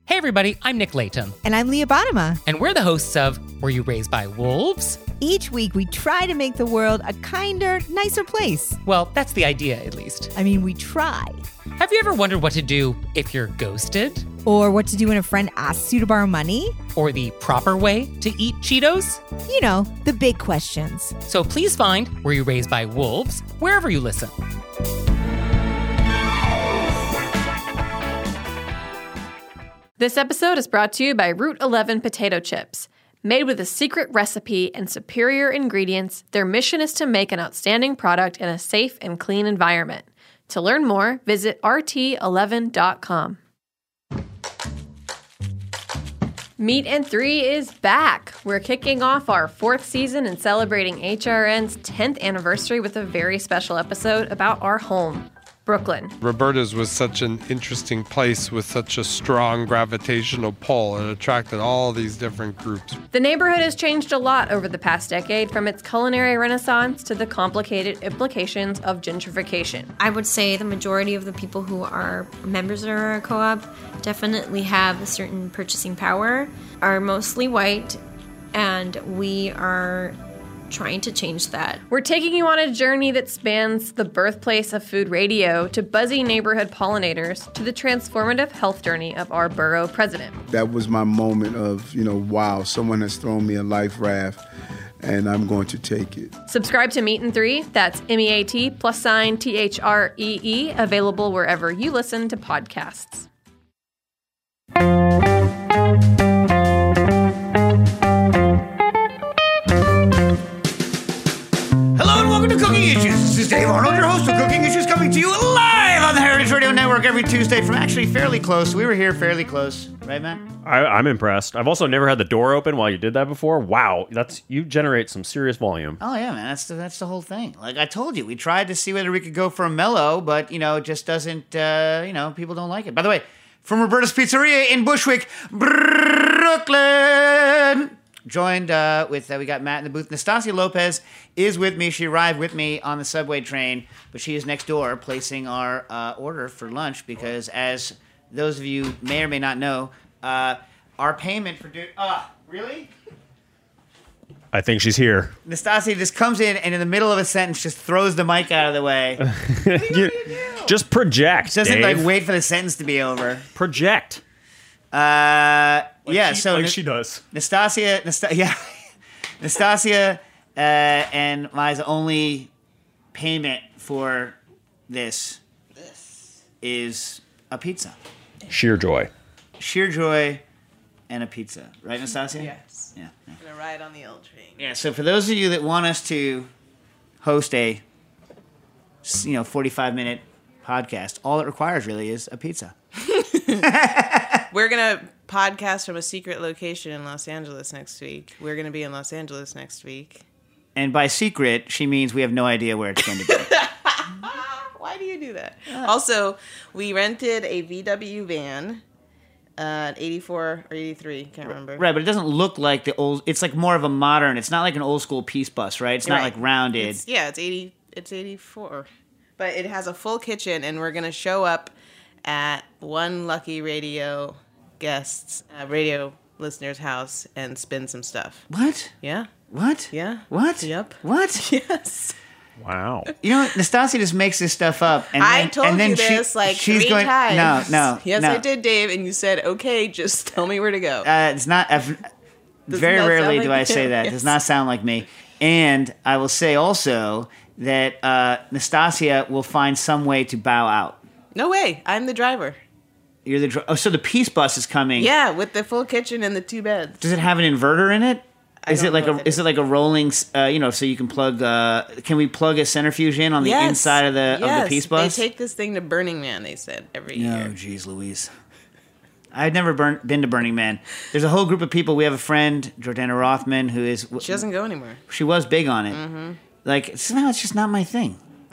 Hey everybody, I'm Nick Layton. And I'm Leah Bottima. And we're the hosts of Were You Raised by Wolves? Each week we try to make the world a kinder, nicer place. Well, that's the idea, at least. I mean, we try. Have you ever wondered what to do if you're ghosted? Or what to do when a friend asks you to borrow money? Or the proper way to eat Cheetos? You know, the big questions. So please find Were You Raised by Wolves wherever you listen. This episode is brought to you by Route 11 potato chips. Made with a secret recipe and superior ingredients, their mission is to make an outstanding product in a safe and clean environment. To learn more, visit rt11.com. Meat and 3 is back. We're kicking off our 4th season and celebrating HRN's 10th anniversary with a very special episode about our home, Brooklyn. Roberta's was such an interesting place with such a strong gravitational pull. It attracted all these different groups. The neighborhood has changed a lot over the past decade, from its culinary renaissance to the complicated implications of gentrification. I would say the majority of the people who are members of our co-op definitely have a certain purchasing power, are mostly white, and we are trying to change that. We're taking you on a journey that spans the birthplace of food radio to buzzy neighborhood pollinators to the transformative health journey of our borough president. That was my moment of, wow, someone has thrown me a life raft and I'm going to take it. Subscribe to Meat and 3, that's MEAT+THREE, available wherever you listen to podcasts. Hello and welcome to Cooking Issues. This is Dave Arnold, your host of Cooking Issues, coming to you live on the Heritage Radio Network every Tuesday from actually fairly close. We were here fairly close, right, Matt? I'm impressed. I've also never had the door open while you did that before. Wow, you generate some serious volume. Oh yeah, man, that's the whole thing. Like I told you, we tried to see whether we could go for a mellow, but it just doesn't. People don't like it. By the way, from Roberta's Pizzeria in Bushwick, Brooklyn. Joined with, we got Matt in the booth. Nastasia Lopez is with me. She arrived with me on the subway train, but she is next door placing our order for lunch because, as those of you may or may not know, our payment for really? I think she's here. Nastasia just comes in and in the middle of a sentence just throws the mic out of the way. What do you do? Just project, doesn't Dave. wait for the sentence to be over. Project. She does. Nastasia and Liza's only payment for this is a pizza. Sheer joy and a pizza. Right, Nastasia? Yes. Yeah. I'm going to ride on the L train. Yeah, so for those of you that want us to host a 45-minute podcast, all it requires really is a pizza. We're going to podcast from a secret location in Los Angeles next week. We're going to be in Los Angeles next week. And by secret, she means we have no idea where it's going to be. Why do you do that? Also, we rented a VW van at 84 or 83, can't remember. Right, but it doesn't look like the old... It's like more of a modern... It's not like an old school Peace Bus, right? It's not like rounded. It's 84. But it has a full kitchen, and we're going to show up at one lucky radio listener's house and spin some stuff. What? Yeah. What? Yeah. What? Yep. What? Yes. Wow. Nastasia just makes this stuff up. And I then, told and then you this she's 3 going, times. No. Yes, no. I did, Dave, and you said, okay, just tell me where to go. It's not... very rarely do I say that. It does not sound like me. And I will say also that Nastasia will find some way to bow out. No way. I'm the driver. You're the so the Peace Bus is coming. Yeah, with the full kitchen and the 2 beds. Does it have an inverter in it? Is it like a rolling? So you can plug. Can we plug a centrifuge in on the inside of the Peace Bus? They take this thing to Burning Man. They said every year. Oh, geez, Louise. I've never been to Burning Man. There's a whole group of people. We have a friend, Jordana Rothman, who is. She doesn't go anywhere. She was big on it. Mm-hmm. Like somehow it's just not my thing.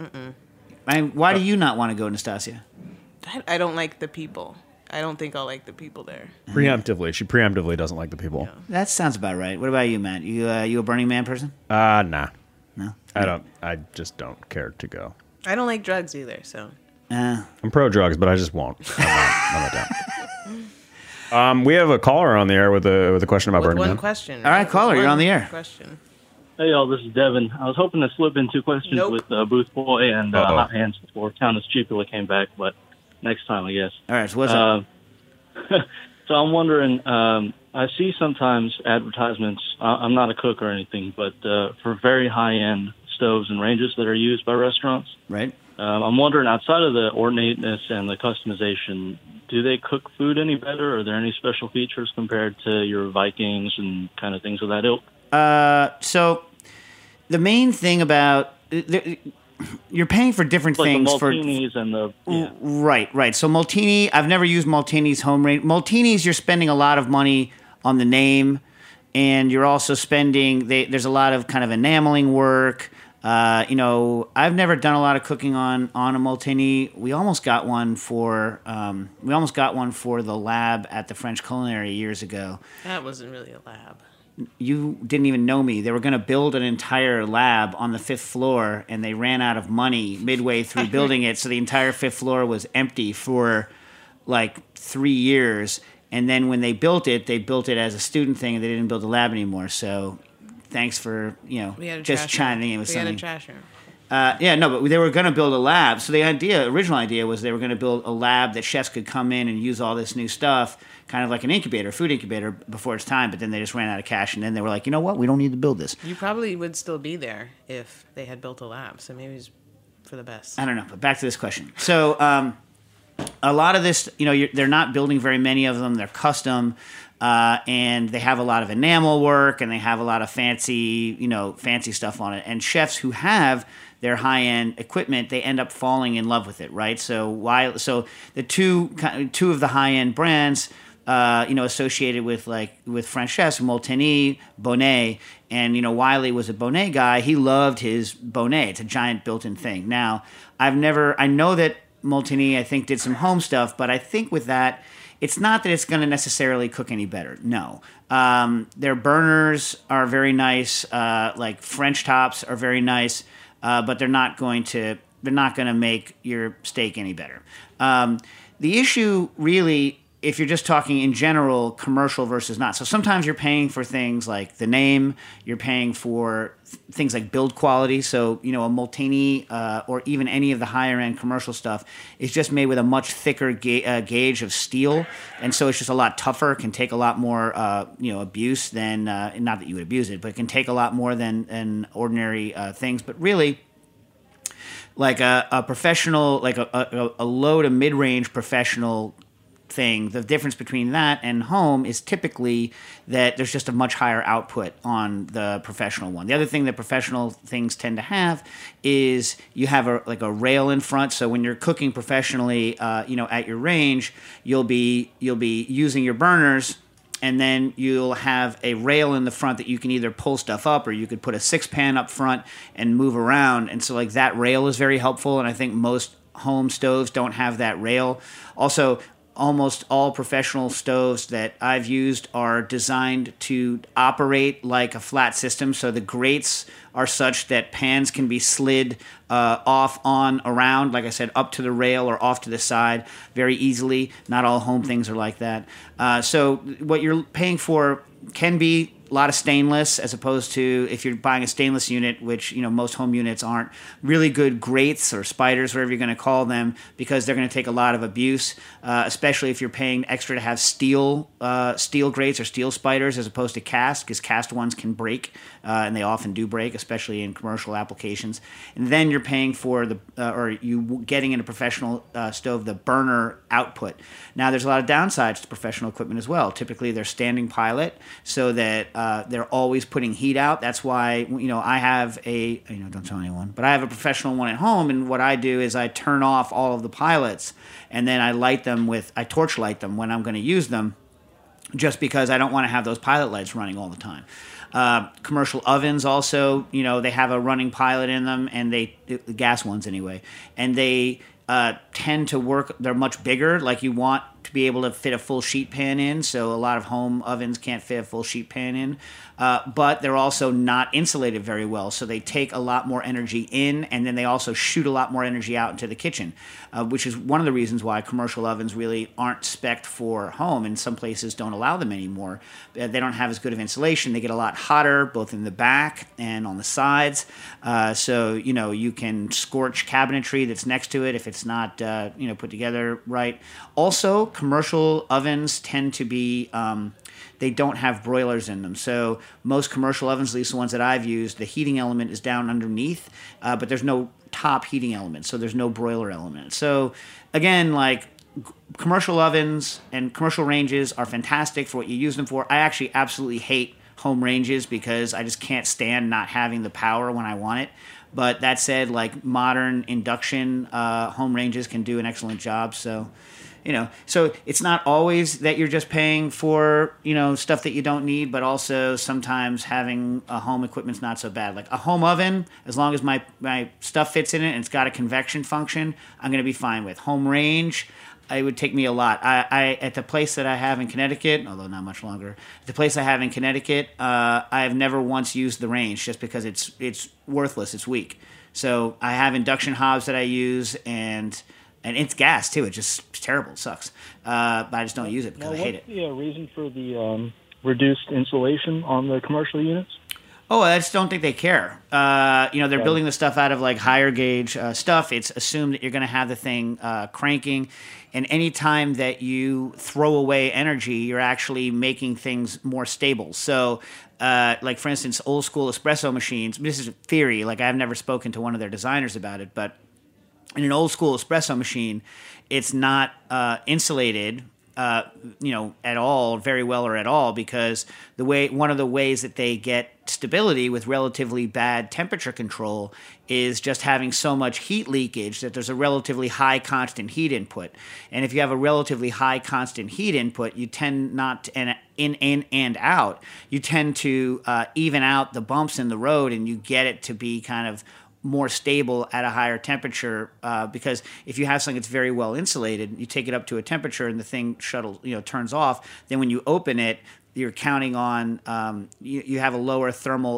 Why do you not want to go, Nastasia? I don't like the people. I don't think I'll like the people there. Preemptively. She preemptively doesn't like the people. Yeah. That sounds about right. What about you, Matt? You a Burning Man person? Nah. No? I just don't care to go. I don't like drugs either, so. I'm pro drugs, but I just won't. I'm not down. We have a caller on the air with a question about With Burning one Man. question. All right, caller, you're on the air. Question. Hey, y'all, this is Devin. I was hoping to slip in two questions Nope. with Booth Boy and Hot Hands before Countess Chupula came back, but next time, I guess. All right, so what's up? So I'm wondering, I see sometimes advertisements, I'm not a cook or anything, but for very high-end stoves and ranges that are used by restaurants. Right. I'm wondering, outside of the ornateness and the customization, do they cook food any better? Are there any special features compared to your Vikings and kind of things of that ilk? So the main thing about you're paying for different Like things the Maltinis and the Right. So Maltini, I've never used Maltini's home range. Maltini's, you're spending a lot of money on the name, and you're also spending. There's a lot of kind of enameling work. I've never done a lot of cooking on a Maltini. We almost got one for the lab at the French Culinary years ago. That wasn't really a lab. You didn't even know me. They were going to build an entire lab on the 5th floor, and they ran out of money midway through building it, so the entire 5th floor was empty for like 3 years. And then when they built it as a student thing, and they didn't build a lab anymore. So thanks for just chiming in with something. We had a trash room. But they were going to build a lab. So the original idea was they were going to build a lab that chefs could come in and use all this new stuff, kind of like an incubator, food incubator before its time. But then they just ran out of cash, and then they were like, you know what? We don't need to build this. You probably would still be there if they had built a lab. So maybe it's for the best. I don't know. But back to this question. So a lot of this, they're not building very many of them. They're custom. And they have a lot of enamel work, and they have a lot of fancy stuff on it. And chefs who have their high-end equipment, they end up falling in love with it, right? So the two of the high-end brands, associated with French chefs, Molteni, Bonnet, and Wiley was a Bonnet guy. He loved his Bonnet. It's a giant built-in thing. Now, I know that Molteni, I think, did some home stuff, but I think with that, it's not that it's going to necessarily cook any better. No. Their burners are very nice. Like French tops are very nice, but they're not going to make your steak any better. The issue really, if you're just talking in general, commercial versus not. So sometimes you're paying for things like the name. You're paying for things like build quality. So, a Molteni or even any of the higher end commercial stuff is just made with a much thicker gauge of steel. And so it's just a lot tougher, can take a lot more, abuse than, not that you would abuse it, but it can take a lot more than ordinary things. But really, like a professional, like a low to mid-range professional thing, the difference between that and home is typically that there's just a much higher output on the professional one. The other thing that professional things tend to have is you have a rail in front. So when you're cooking professionally, at your range, you'll be using your burners, and then you'll have a rail in the front that you can either pull stuff up, or you could put a 6-pan up front and move around. And so that rail is very helpful. And I think most home stoves don't have that rail. Also, almost all professional stoves that I've used are designed to operate like a flat system. So the grates are such that pans can be slid off, on, around, like I said, up to the rail or off to the side very easily. Not all home things are like that. So what you're paying for can be a lot of stainless, as opposed to if you're buying a stainless unit, which most home units aren't, really good grates or spiders, whatever you're going to call them, because they're going to take a lot of abuse, especially if you're paying extra to have steel grates or steel spiders as opposed to cast, because cast ones can break, and they often do break, especially in commercial applications. And then you're paying for getting in a professional stove the burner output. Now, there's a lot of downsides to professional equipment as well. Typically, they're standing pilot, so that they're always putting heat out. That's why I have don't tell anyone, but I have a professional one at home, and what I do is I turn off all of the pilots, and then I torch light them when I'm going to use them, just because I don't want to have those pilot lights running all the time. Commercial ovens also, they have a running pilot in them, and the gas ones anyway, and they tend to work. They're much bigger. Like you want to be able to fit a full sheet pan in. So a lot of home ovens can't fit a full sheet pan in. But they're also not insulated very well. So they take a lot more energy in, and then they also shoot a lot more energy out into the kitchen, which is one of the reasons why commercial ovens really aren't spec'd for home, and some places don't allow them anymore. They don't have as good of insulation. They get a lot hotter, both in the back and on the sides. So, you can scorch cabinetry that's next to it if it's not, put together right. Also, commercial ovens tend to be... they don't have broilers in them. So most commercial ovens, at least the ones that I've used, the heating element is down underneath, but there's no top heating element, so there's no broiler element. So again, like commercial ovens and commercial ranges are fantastic for what you use them for. I actually absolutely hate home ranges because I just can't stand not having the power when I want it. But that said, like modern induction home ranges can do an excellent job. So... so it's not always that you're just paying for, stuff that you don't need, but also sometimes having a home equipment's not so bad. Like a home oven, as long as my stuff fits in it and it's got a convection function, I'm going to be fine with. Home range, it would take me a lot. I at the place that I have in Connecticut, although not much longer, the place I have in Connecticut, I have never once used the range just because it's worthless, it's weak. So I have induction hobs that I use, and it's gas, too. It's terrible. It sucks. But I just don't use it because I hate it. What's the reason for the reduced insulation on the commercial units? Oh, I just don't think they care. They're building the stuff out of, like, higher gauge stuff. It's assumed that you're going to have the thing cranking. And any time that you throw away energy, you're actually making things more stable. So, like, for instance, old school espresso machines. This is a theory. Like, I've never spoken to one of their designers about it, but... in an old school espresso machine, it's not insulated, at all, very well or at all, because one of the ways that they get stability with relatively bad temperature control is just having so much heat leakage that there's a relatively high constant heat input. And if you have a relatively high constant heat input, you tend not to, in and out, you tend to even out the bumps in the road, and you get it to be kind of more stable at a higher temperature, because if you have something that's very well insulated, you take it up to a temperature and the thing turns off. Then when you open it, you're counting on you have a lower thermal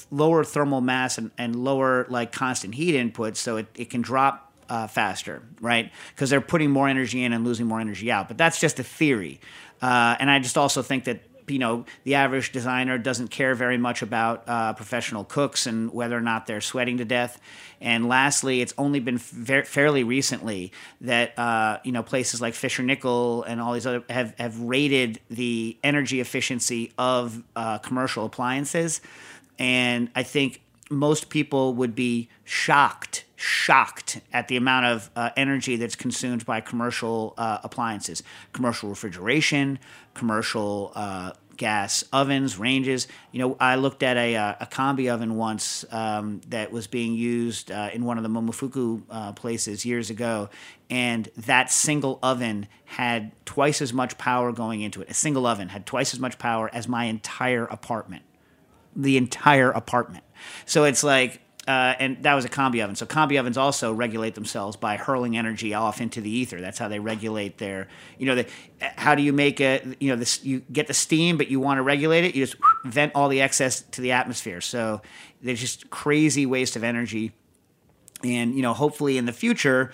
mass and lower like constant heat input, so it can drop faster, right? Because they're putting more energy in and losing more energy out. But that's just a theory, and I just also think that the average designer doesn't care very much about professional cooks and whether or not they're sweating to death. And lastly, it's only been fairly recently that places like Fisher Nickel and all these other have rated the energy efficiency of commercial appliances, and I think most people would be shocked at the amount of energy that's consumed by commercial appliances, commercial refrigeration, commercial gas ovens, ranges. I looked at a combi oven once that was being used in one of the Momofuku places years ago, and that single oven had twice as much power going into it. A single oven had twice as much power as my entire apartment. The entire apartment. So it's like, and that was a combi oven. So combi ovens also regulate themselves by hurling energy off into the ether. That's how they regulate their, how do you make you get the steam, but you want to regulate it, you just vent all the excess to the atmosphere. So there's just crazy waste of energy. And, hopefully in the future,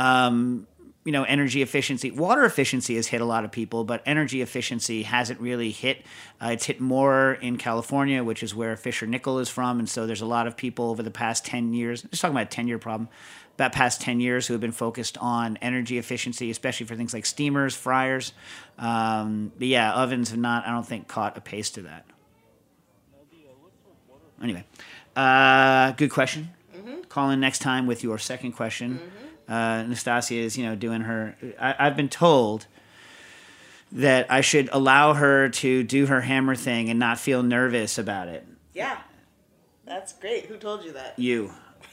energy efficiency, water efficiency has hit a lot of people, but energy efficiency hasn't really hit. It's hit more in California, which is where Fisher Nickel is from. And so there's a lot of people over the past 10 years, just talking about a 10-year problem, about past 10 years who have been focused on energy efficiency, especially for things like steamers, fryers. But yeah, ovens have not, I don't think, caught a pace to that. Anyway, good question. Mm-hmm. Call in next time with your second question. Mm-hmm. Nastasia is, doing her... I've been told that I should allow her to do her hammer thing and not feel nervous about it. Yeah. That's great. Who told you that? You.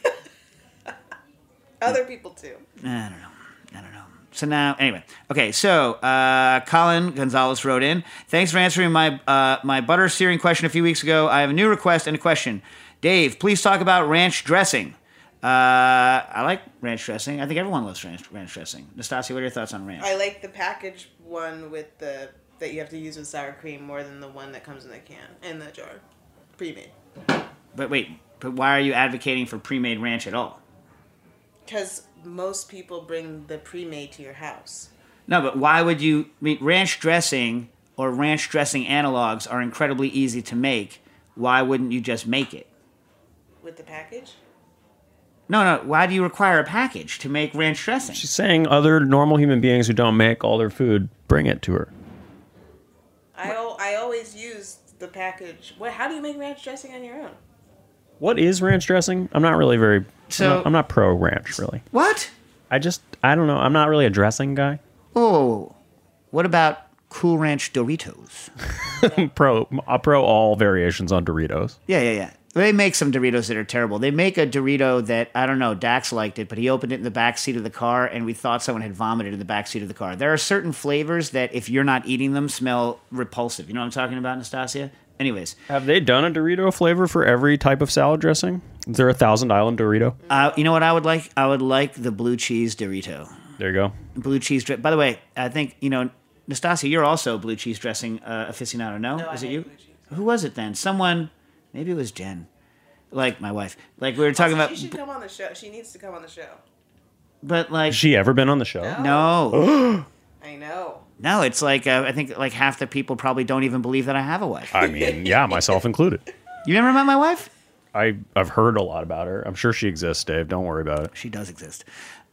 Other people, too. I don't know. So now, anyway. Okay, so Colin Gonzalez wrote in. Thanks for answering my butter searing question a few weeks ago. I have a new request and a question. Dave, please talk about ranch dressing. I like ranch dressing. I think everyone loves ranch dressing. Nastasia, what are your thoughts on ranch? I like the packaged one with that you have to use with sour cream more than the one that comes in the can, in the jar. Pre-made. But why are you advocating for pre-made ranch at all? Because most people bring the pre-made to your house. No, but why would you... I mean, ranch dressing or ranch dressing analogs are incredibly easy to make. Why wouldn't you just make it? With the package? No. Why do you require a package to make ranch dressing? She's saying other normal human beings who don't make all their food bring it to her. I always use the package. How do you make ranch dressing on your own? What is ranch dressing? I'm not really very... So, I'm not pro ranch, really. What? I don't know. I'm not really a dressing guy. Oh, what about Cool Ranch Doritos? pro all variations on Doritos. Yeah. They make some Doritos that are terrible. They make a Dorito that, I don't know, Dax liked it, but he opened it in the back seat of the car, and we thought someone had vomited in the back seat of the car. There are certain flavors that, if you're not eating them, smell repulsive. You know what I'm talking about, Nastasia? Anyways. Have they done a Dorito flavor for every type of salad dressing? Is there a Thousand Island Dorito? You know what I would like? I would like the blue cheese Dorito. There you go. Blue cheese. By the way, I think, Nastasia, you're also a blue cheese dressing aficionado, no? No, Is I it hate you? blue cheese. Who was it then? Someone, maybe it was Jen. Like my wife. Like we were talking about. She should come on the show. She needs to come on the show. But like. Has she ever been on the show? No. I know. No, it's like, I think like half the people probably don't even believe that I have a wife. I mean, yeah, myself included. You never met my wife? I've heard a lot about her. I'm sure she exists, Dave. Don't worry about it. She does exist.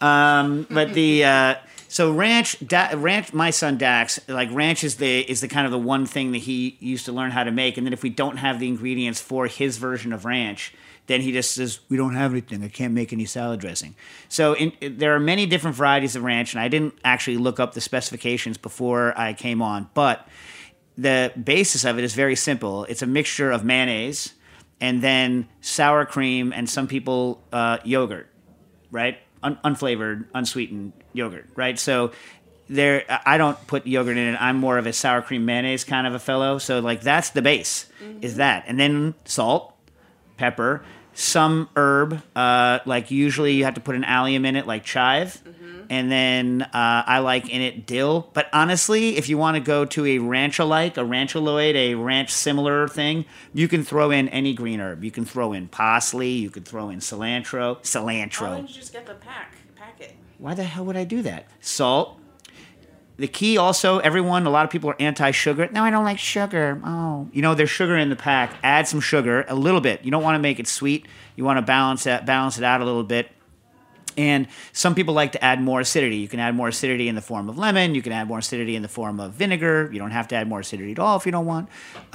But the so ranch, my son Dax, like ranch is the kind of the one thing that he used to learn how to make, and then if we don't have the ingredients for his version of ranch, then he just says, we don't have anything. I can't make any salad dressing. So there are many different varieties of ranch, and I didn't actually look up the specifications before I came on, but the basis of it is very simple. It's a mixture of mayonnaise and then sour cream and some people yogurt, right? Unflavored, unsweetened yogurt, right? So I don't put yogurt in it. I'm more of a sour cream mayonnaise kind of a fellow. So like that's the base, is that. And then salt, pepper, some herb, like usually you have to put an allium in it, like chive. And then I like in it dill. But honestly, if you want to go to a ranch-alike, a ranchaloid, a ranch-similar thing, you can throw in any green herb. You can throw in parsley. You could throw in cilantro. Why don't you just get the packet? Why the hell would I do that? Salt. The key also, a lot of people are anti-sugar. No, I don't like sugar. Oh. There's sugar in the pack. Add some sugar, a little bit. You don't want to make it sweet. You want to balance it out a little bit. And some people like to add more acidity. You can add more acidity in the form of lemon. You can add more acidity in the form of vinegar. You don't have to add more acidity at all if you don't want.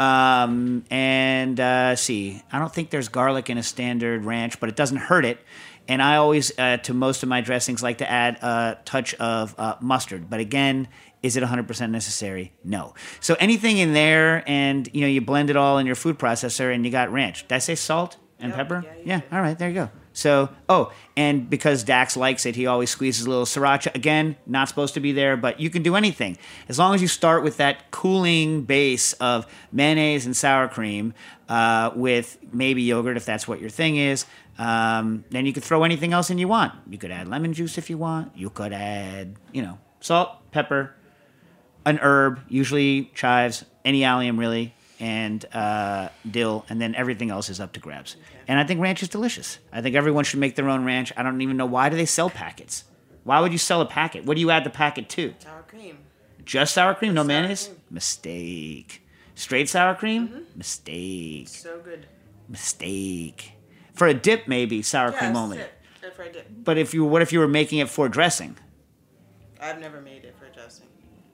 See, I don't think there's garlic in a standard ranch, but it doesn't hurt it. And I always, to most of my dressings, like to add a touch of mustard. But again, is it 100% necessary? No. So anything in there, and you blend it all in your food processor, and you got ranch. Did I say salt and pepper? Yeah. All right. There you go. So, and because Dax likes it, he always squeezes a little sriracha. Again, not supposed to be there, but you can do anything. As long as you start with that cooling base of mayonnaise and sour cream with maybe yogurt, if that's what your thing is, then you could throw anything else in you want. You could add lemon juice if you want. You could add, salt, pepper, an herb, usually chives, any allium really, and dill, and then everything else is up to grabs. Okay. And I think ranch is delicious. I think everyone should make their own ranch. I don't even know, why do they sell packets? Why would you sell a packet? What do you add the packet to? Sour cream. Just sour cream? No mayonnaise? Cream. Mistake. Straight sour cream? Mistake. So good. Mistake. For a dip, maybe sour cream only. For a dip. But what if you were making it for dressing? I've never made it for dressing.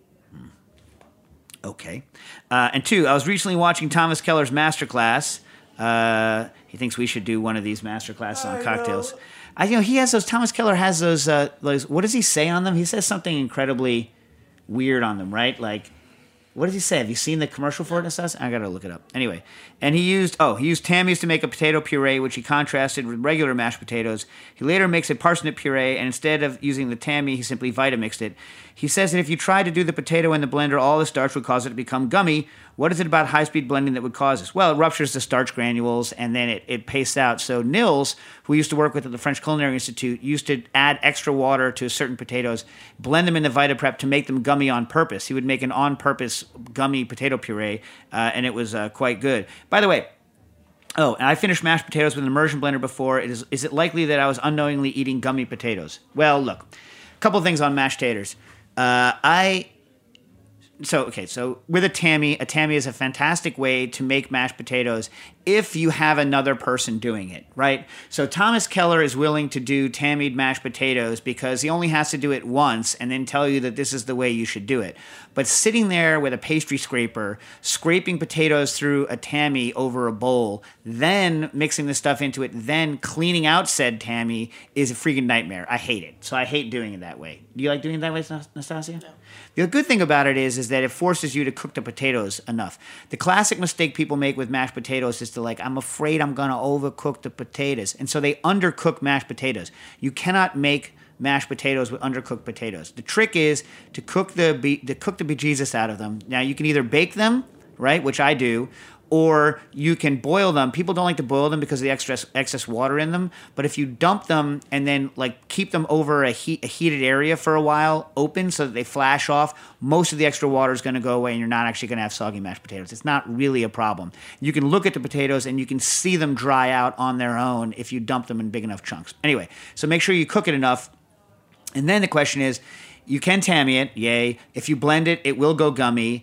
Okay. And two, I was recently watching Thomas Keller's masterclass. He thinks we should do one of these masterclasses on cocktails. He has those. Thomas Keller has those. What does he say on them? He says something incredibly weird on them, right? Like What does he say? Have you seen the commercial for it, Nastasia? I gotta look it up. Anyway, and he used Tammy's to make a potato puree, which he contrasted with regular mashed potatoes. He later makes a parsnip puree, and instead of using the Tammy, he simply Vitamixed it. He says that if you tried to do the potato in the blender, all the starch would cause it to become gummy. What is it about high-speed blending that would cause this? Well, it ruptures the starch granules, and then it pastes out. So Nils, who we used to work with at the French Culinary Institute, used to add extra water to certain potatoes, blend them into VitaPrep to make them gummy on purpose. He would make an on-purpose gummy potato puree, and it was quite good. By the way, and I finished mashed potatoes with an immersion blender before. Is it likely that I was unknowingly eating gummy potatoes? Well, look, a couple things on mashed taters. So with a Tammy is a fantastic way to make mashed potatoes if you have another person doing it, right? So Thomas Keller is willing to do Tammy'd mashed potatoes because he only has to do it once and then tell you that this is the way you should do it. But sitting there with a pastry scraper, scraping potatoes through a Tammy over a bowl, then mixing the stuff into it, then cleaning out said Tammy is a freaking nightmare. I hate it. So I hate doing it that way. Do you like doing it that way, Nastasia? No. The good thing about it is that it forces you to cook the potatoes enough. The classic mistake people make with mashed potatoes is to I'm afraid I'm going to overcook the potatoes. And so they undercook mashed potatoes. You cannot make mashed potatoes with undercooked potatoes. The trick is to cook the bejesus out of them. Now, you can either bake them, right, which I do, or you can boil them. People don't like to boil them because of the excess water in them. But if you dump them and then keep them over a heated area for a while, open so that they flash off, most of the extra water is going to go away, and you're not actually going to have soggy mashed potatoes. It's not really a problem. You can look at the potatoes and you can see them dry out on their own if you dump them in big enough chunks. Anyway, so make sure you cook it enough. And then the question is, you can Tammy it, yay. If you blend it, it will go gummy.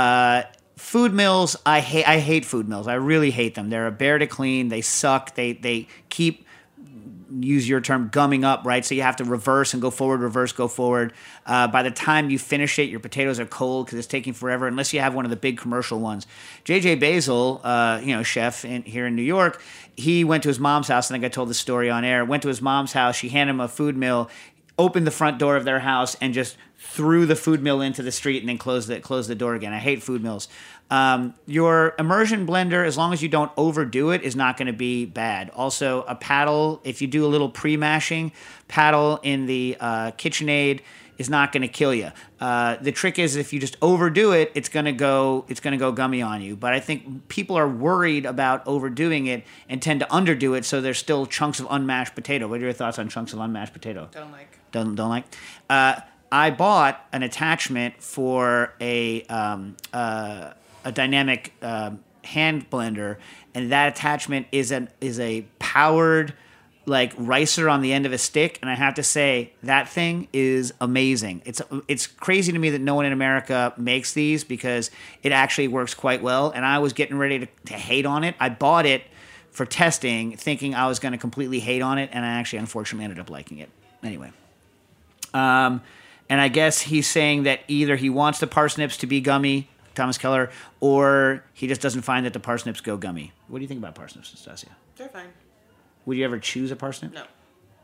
Food mills, I hate food mills. I really hate them. They're a bear to clean. They suck. They keep, use your term, gumming up, right? So you have to reverse and go forward, reverse, go forward. By the time you finish it, your potatoes are cold because it's taking forever, unless you have one of the big commercial ones. J.J. Basil, chef here in New York, he went to his mom's house. I think I told the story on air. Went to his mom's house. She handed him a food mill, opened the front door of their house, and just threw the food mill into the street and then closed the door again. I hate food mills. Your immersion blender, as long as you don't overdo it, is not going to be bad. Also, a paddle, if you do a little pre-mashing, paddle in the KitchenAid is not going to kill you. The trick is if you just overdo it, it's going to go gummy on you. But I think people are worried about overdoing it and tend to underdo it, so there's still chunks of unmashed potato. What are your thoughts on chunks of unmashed potato? Don't like. Don't like. I bought an attachment for a dynamic hand blender, and that attachment is a powered ricer on the end of a stick, and I have to say that thing is amazing. It's crazy to me that no one in America makes these because it actually works quite well, and I was getting ready to hate on it. I bought it for testing, thinking I was going to completely hate on it, and I actually unfortunately ended up liking it. Anyway. And I guess he's saying that either he wants the parsnips to be gummy, Thomas Keller, or he just doesn't find that the parsnips go gummy. What do you think about parsnips, Nastasia? They're fine. Would you ever choose a parsnip? No.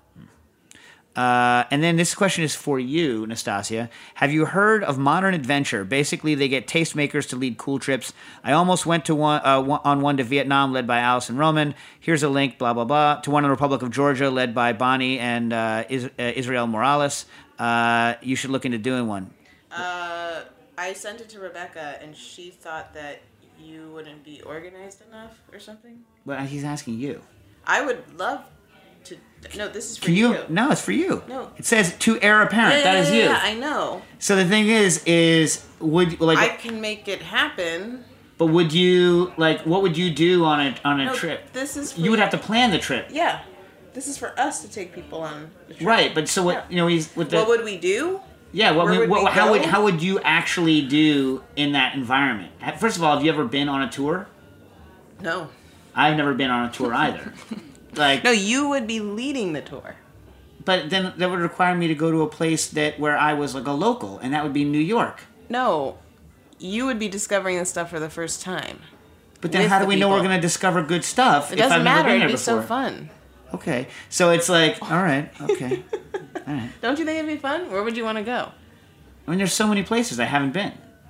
And then this question is for you, Nastasia. Have you heard of Modern Adventure? Basically, they get tastemakers to lead cool trips. I almost went to one to Vietnam, led by Allison Roman. Here's a link, blah, blah, blah. To one in the Republic of Georgia, led by Bonnie and Israel Morales. You should look into doing one. I sent it to Rebecca, and she thought that you wouldn't be organized enough or something. Well, he's asking you. I would love to. No, this is for you. No, it's for you. No. It says to heir apparent. That is you. Yeah, I know. So the thing is would I can make it happen. But would you what would you do on a trip? This is for you would have to plan the trip. Yeah. This is for us to take people on the trip. Right, but so what he's with the what would we do? Yeah, how would you actually do in that environment? First of all, have you ever been on a tour? No. I've never been on a tour either. No, you would be leading the tour. But then that would require me to go to a place where I was a local, and that would be New York. No, you would be discovering the stuff for the first time. But then how do we know we're going to discover good stuff? It doesn't matter. It'd be before? So fun. Okay, so it's all right, okay, all right. Don't you think it'd be fun? Where would you want to go? I mean, there's so many places I haven't been.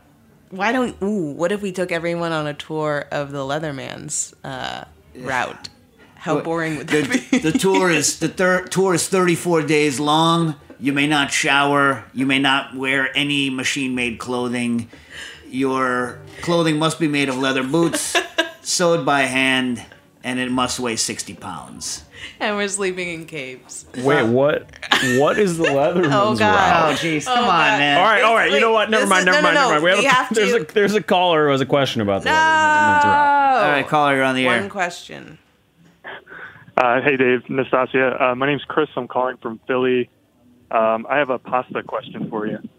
what if we took everyone on a tour of the Leatherman's route? How boring would that be? The tour is tour is 34 days long. You may not shower. You may not wear any machine-made clothing. Your clothing must be made of leather boots, sewed by hand, and it must weigh 60 pounds. And we're sleeping in caves. Wait, what? What is the Leatherman's Oh, God. Oh, jeez. Come on, man. All right. You know what? Never mind. No. There's a caller who has a question about the No. Leatherman's route. All right, caller, you're on the air. One question. Hey, Dave, Nastasia. My name's Chris. I'm calling from Philly. I have a pasta question for you.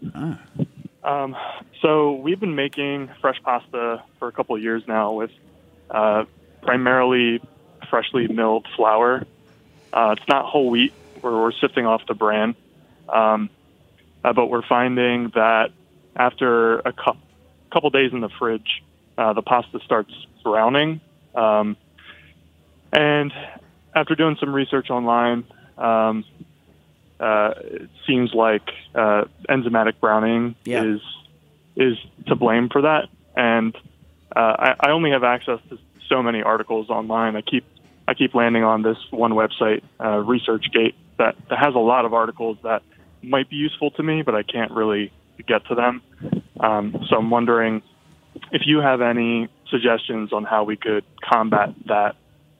So we've been making fresh pasta for a couple of years now with primarily freshly milled flour. It's not whole wheat. We're sifting off the bran. But we're finding that after a couple days in the fridge, the pasta starts browning. And after doing some research online, it seems like enzymatic browning is to blame for that. And I only have access to so many articles online. I keep landing on this one website, ResearchGate, that has a lot of articles that might be useful to me, but I can't really get to them. So I'm wondering if you have any suggestions on how we could combat that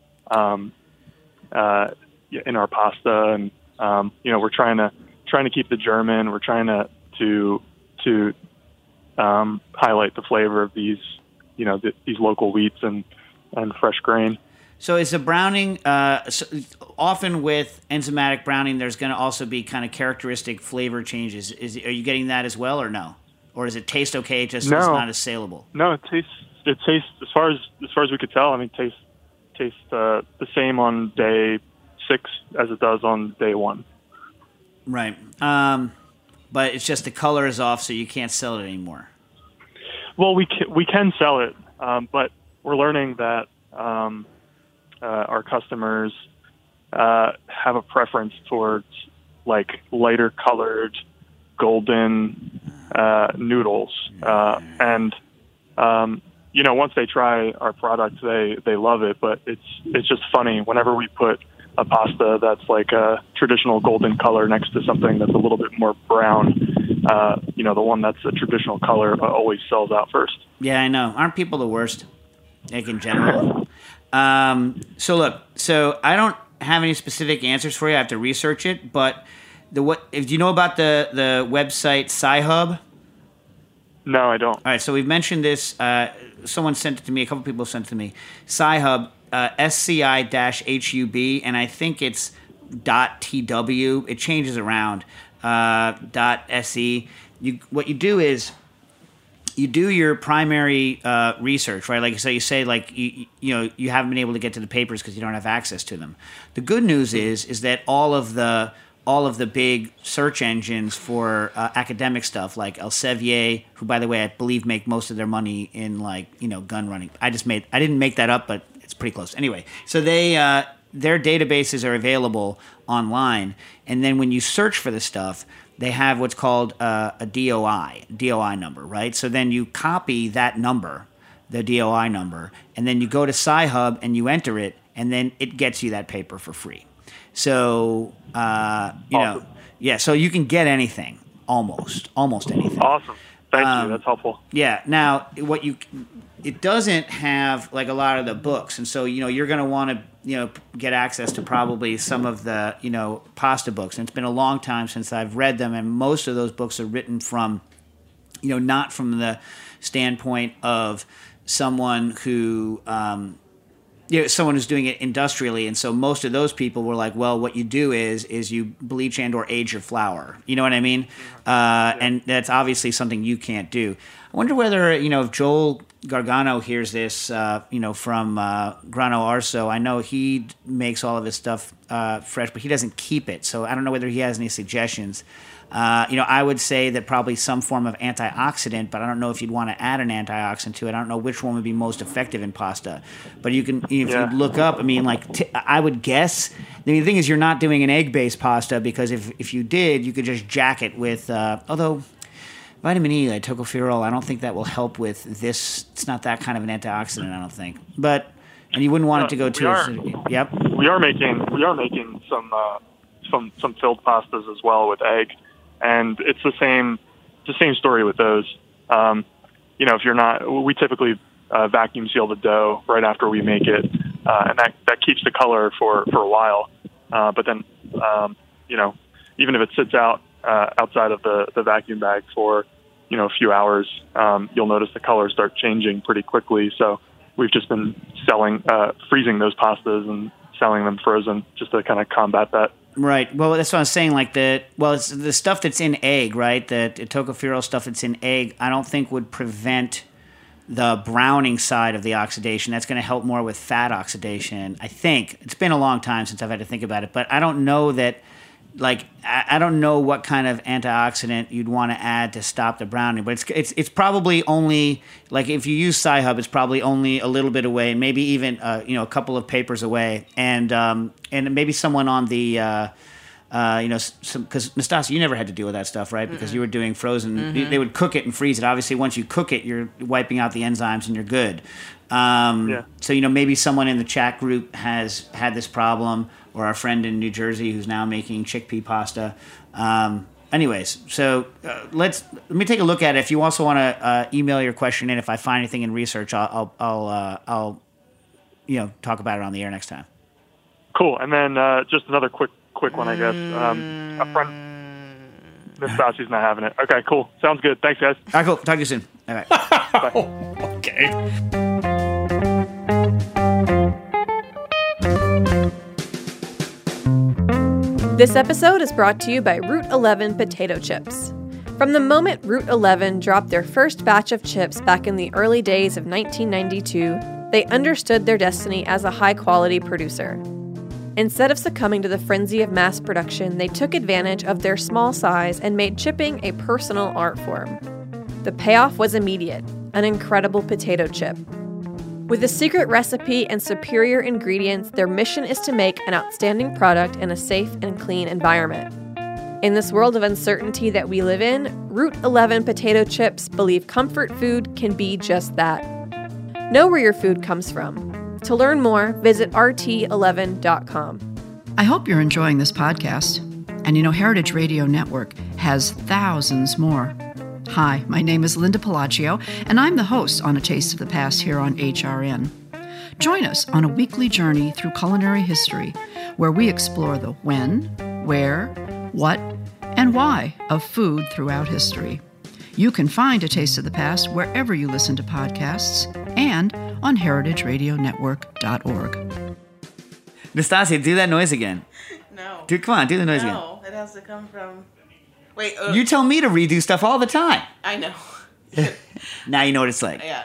in our pasta. And we're trying to keep the German. We're trying to highlight the flavor of these these local wheats and fresh grain. So is the browning, often with enzymatic browning, there's going to also be kind of characteristic flavor changes. Are you getting that as well, or no? Or does it taste okay, just it's not as saleable? No, it tastes as far as we could tell. I mean, tastes the same on day 6 as it does on day 1. Right. But it's just the color is off, so you can't sell it anymore. Well, we can sell it, but we're learning that our customers have a preference towards like lighter colored golden noodles, and once they try our product, they love it. But it's just funny whenever we put a pasta that's like a traditional golden color next to something that's a little bit more brown. The one that's a traditional color always sells out first. Yeah, I know. Aren't people the worst? Like in general. So I don't have any specific answers for you. I have to research it. But do you know about the website Sci-Hub? No, I don't. All right, so we've mentioned this. Someone sent it to me. A couple people sent it to me. Sci-Hub, SCI-HUB, and I think it's .tw. It changes around. .se. What you do is you do your primary research, right? Like so, you say like you haven't been able to get to the papers because you don't have access to them. The good news is that all of the big search engines for academic stuff, like Elsevier, who by the way I believe make most of their money in gun running. I didn't make that up, but it's pretty close. Anyway, so their databases are available online, and then when you search for the stuff, they have what's called a DOI number, right? So then you copy that number, the DOI number, and then you go to Sci-Hub and you enter it, and then it gets you that paper for free. So, Awesome. So you can get anything, almost anything. Awesome. Thank you. That's helpful. Yeah. Now, it doesn't have like a lot of the books, and so you're going to want to get access to probably some of the pasta books. And it's been a long time since I've read them, and most of those books are written from not from the standpoint of someone who someone who's doing it industrially. And so most of those people were like, well, what you do is you bleach and or age your flour. You know what I mean? And that's obviously something you can't do. I wonder whether, if Joel Gargano hears this, from Grano Arso. I know he makes all of his stuff fresh, but he doesn't keep it. So I don't know whether he has any suggestions. I would say that probably some form of antioxidant, but I don't know if you'd want to add an antioxidant to it. I don't know which one would be most effective in pasta. But you can, if you look up, I would guess. The thing is, you're not doing an egg-based pasta because if you did, you could just jack it with, although vitamin E, like tocopherol, I don't think that will help with this. It's not that kind of an antioxidant, I don't think. But and you wouldn't want it to go too acidic. Yep. We are making some filled pastas as well with egg, and it's the same story with those. If you're not, we typically vacuum seal the dough right after we make it, and that keeps the color for a while. But then, even if it sits outside of the vacuum bag for a few hours, you'll notice the colors start changing pretty quickly. So we've just been freezing those pastas and selling them frozen just to kind of combat that. Right. Well, that's what I was saying. It's the stuff that's in egg, right? The tocopherol stuff that's in egg, I don't think would prevent the browning side of the oxidation. That's going to help more with fat oxidation, I think. It's been a long time since I've had to think about it, but I don't know that. I don't know what kind of antioxidant you'd want to add to stop the browning, but it's probably only, like, if you use Sci-Hub, it's probably only a little bit away, maybe even a couple of papers away, and maybe someone on the because Nastasia, you never had to deal with that stuff, right? Because you were doing frozen. Mm-hmm. They would cook it and freeze it. Obviously, once you cook it, you're wiping out the enzymes and you're good. So maybe someone in the chat group has had this problem, or our friend in New Jersey who's now making chickpea pasta. Anyways, so let me take a look at it. If you also want to email your question in, if I find anything in research, I'll talk about it on the air next time. Cool. And then just another quick one, I guess. A friend, Nastasia's not having it. Okay, cool. Sounds good. Thanks, guys. All right, cool. Talk to you soon. All right. Bye. Okay. This episode is brought to you by Route 11 potato chips. From the moment Route 11 dropped their first batch of chips back in the early days of 1992, they understood their destiny as a high-quality producer. Instead of succumbing to the frenzy of mass production, they took advantage of their small size and made chipping a personal art form. The payoff was immediate, an incredible potato chip. With a secret recipe and superior ingredients, their mission is to make an outstanding product in a safe and clean environment. In this world of uncertainty that we live in, Route 11 potato chips believe comfort food can be just that. Know where your food comes from. To learn more, visit rt11.com. I hope you're enjoying this podcast. And Heritage Radio Network has thousands more. Hi, my name is Linda Palacio, and I'm the host on A Taste of the Past here on HRN. Join us on a weekly journey through culinary history, where we explore the when, where, what, and why of food throughout history. You can find A Taste of the Past wherever you listen to podcasts and on heritageradionetwork.org. Nastasia, do that noise again. No. Dude, come on, do the noise again. No, it has to come from... Wait. You tell me to redo stuff all the time. I know. Now you know what it's like. Yeah.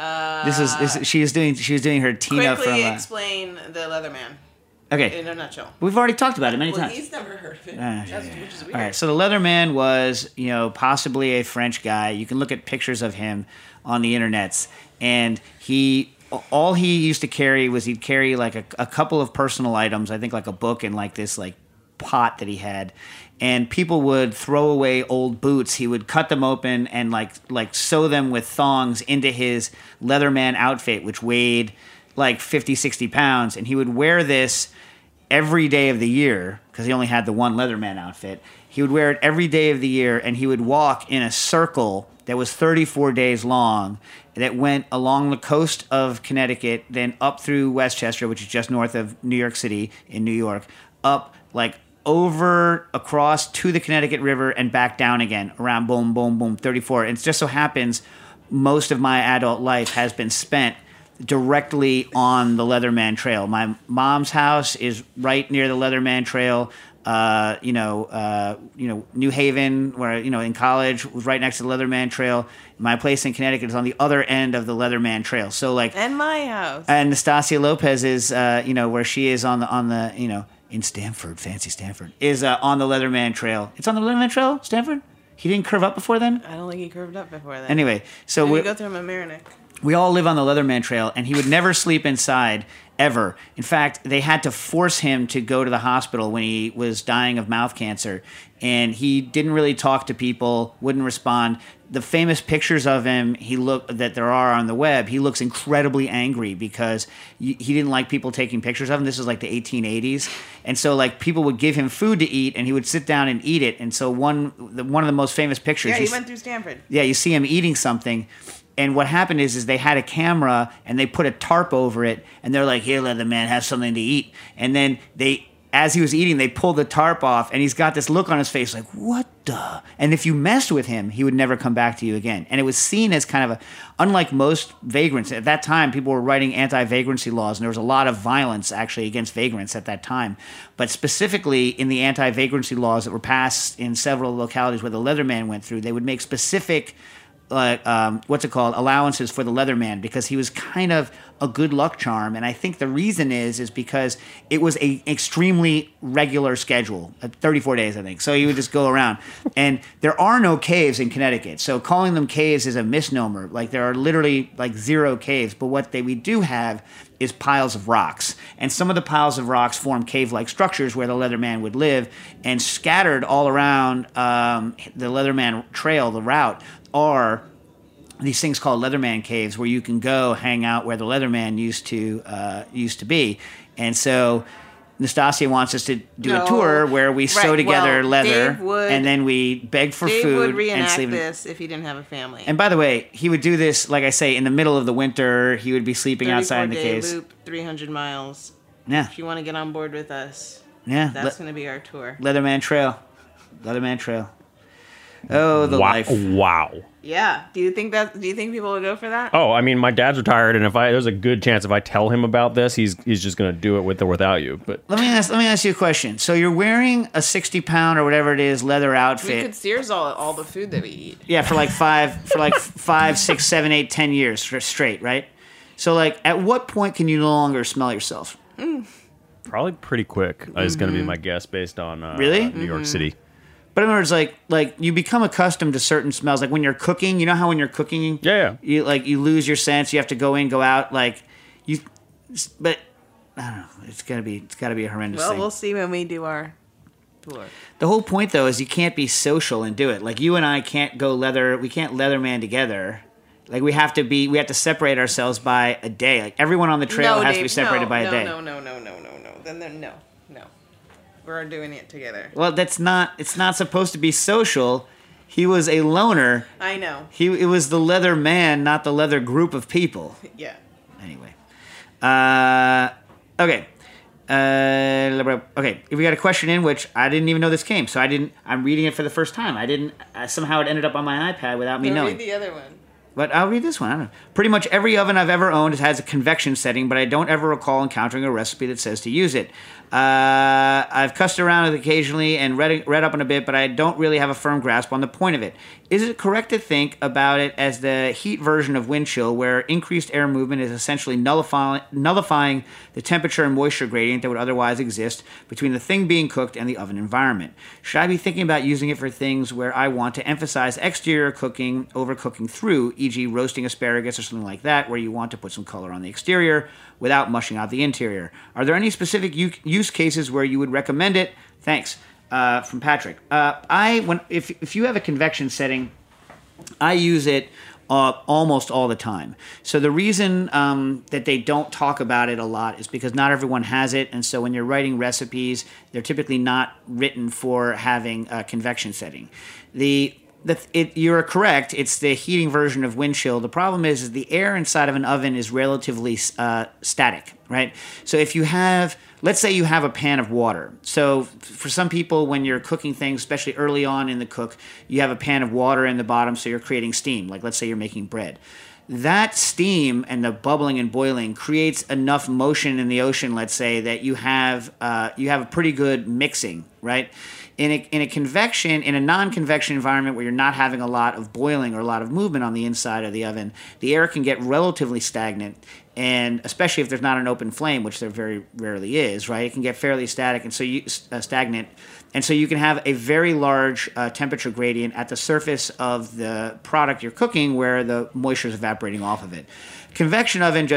She was doing her Tina quickly from. Explain the Leatherman. Okay. In a nutshell. We've already talked about it many times. He's never heard of it. Which is weird. All right. So the Leatherman was, possibly a French guy. You can look at pictures of him on the internets, and all he used to carry was he'd carry like a couple of personal items. I think like a book and like this like pot that he had. And people would throw away old boots. He would cut them open and like sew them with thongs into his Leatherman outfit, which weighed like 50, 60 pounds. And he would wear this every day of the year because he only had the one Leatherman outfit. He would wear it every day of the year, and he would walk in a circle that was 34 days long that went along the coast of Connecticut, then up through Westchester, which is just north of New York City in New York, up like over across to the Connecticut River and back down again around boom, boom, boom, 34. And it just so happens most of my adult life has been spent directly on the Leatherman Trail. My mom's house is right near the Leatherman Trail. New Haven, where, in college, was right next to the Leatherman Trail. My place in Connecticut is on the other end of the Leatherman Trail. So and my house. And Nastasia Lopez is, where she is on the in Stanford, fancy Stanford, is on the Leatherman Trail. It's on the Leatherman Trail, Stanford? He didn't curve up before then? I don't think he curved up before then. Anyway, so we go through Mamaroneck. We all live on the Leatherman Trail, and he would never sleep inside, ever. In fact, they had to force him to go to the hospital when he was dying of mouth cancer, and he didn't really talk to people, wouldn't respond. the famous pictures of him that there are on the web, he looks incredibly angry because he didn't like people taking pictures of him. This is like the 1880s, and so like people would give him food to eat, and he would sit down and eat it. And so one of the most famous pictures. Yeah, he went through Stanford. Yeah, you see him eating something. And what happened is they had a camera and they put a tarp over it, and they're like, "Here, let the man have something to eat." And then as he was eating, they pulled the tarp off, and he's got this look on his face like, "What the?" And if you messed with him, he would never come back to you again. And it was seen as kind of unlike most vagrants. At that time, people were writing anti-vagrancy laws, and there was a lot of violence actually against vagrants at that time. But specifically in the anti-vagrancy laws that were passed in several localities where the Leatherman went through, they would make specific allowances for the Leatherman because he was kind of a good luck charm. And I think the reason is because it was a extremely regular schedule, 34 days, I think. So you would just go around. And there are no caves in Connecticut. So calling them caves is a misnomer. Like there are literally like 0 caves. But what we do have is piles of rocks. And some of the piles of rocks form cave-like structures where the Leatherman would live. And scattered all around the Leatherman trail, the route, are these things called Leatherman caves where you can go hang out where the Leatherman used to be. And so Nastasia wants us to do a tour where we sew together leather and then we beg for Dave food would and reenact sleep. this if he didn't have a family. And by the way, he would do this, like I say, in the middle of the winter. He would be sleeping outside in the caves. Loop, 300 miles. Yeah. If you want to get on board with us, yeah, that's going to be our tour. Leatherman Trail. Oh, the life. Wow. Yeah. Do you think people would go for that? Oh, I mean, my dad's retired, and there's a good chance if I tell him about this, he's just going to do it with or without you. But let me ask you a question. So you're wearing a 60-pound or whatever it is leather outfit. We could Sears all the food that we eat. Yeah, for like 5, 6, 7, 8, 10 years straight, right? So like, at what point can you no longer smell yourself? Probably pretty quick is going to be my guess based on really New York City. But in other words, like you become accustomed to certain smells. Like when you're cooking, you know how when you're cooking, you lose your sense. You have to go in, go out. But I don't know. It's gotta be a horrendous thing. Well, we'll see when we do our tour. The whole point though is you can't be social and do it. Like you and I can't go we can't Leatherman together. Like we have to separate ourselves by a day. Like everyone on the trail has to be separated by a day. No. Then no. We're doing it together. Well, it's not supposed to be social. He was a loner. I know. It was the leather man, not the leather group of people. Yeah. Anyway. Okay. Okay. If we got a question in, which I didn't even know this came, so I'm reading it for the first time. Somehow it ended up on my iPad without me knowing. Read the other one. But I'll read this one. I don't know. Pretty much every oven I've ever owned has a convection setting, but I don't ever recall encountering a recipe that says to use it. I've cussed around it occasionally and read up on a bit, but I don't really have a firm grasp on the point of it. Is it correct to think about it as the heat version of wind chill, where increased air movement is essentially nullifying the temperature and moisture gradient that would otherwise exist between the thing being cooked and the oven environment? Should I be thinking about using it for things where I want to emphasize exterior cooking over cooking through, e.g. roasting asparagus or something like that, where you want to put some color on the exterior without mushing out the interior? Are there any specific use cases where you would recommend it? Thanks. From Patrick. If you have a convection setting, I use it almost all the time. So the reason that they don't talk about it a lot is because not everyone has it, and so when you're writing recipes, they're typically not written for having a convection setting. You're correct. It's the heating version of wind chill. The problem is the air inside of an oven is relatively static, right? So if you have, let's say you have a pan of water. So for some people, when you're cooking things, especially early on in the cook, you have a pan of water in the bottom, so you're creating steam. Like let's say you're making bread. That steam and the bubbling and boiling creates enough motion in the ocean, let's say, that you have a pretty good mixing, right? In a non-convection environment where you're not having a lot of boiling or a lot of movement on the inside of the oven, the air can get relatively stagnant, and especially if there's not an open flame, which there very rarely is, right? It can get fairly static, and so stagnant, and so you can have a very large temperature gradient at the surface of the product you're cooking, where the moisture is evaporating off of it. Convection oven just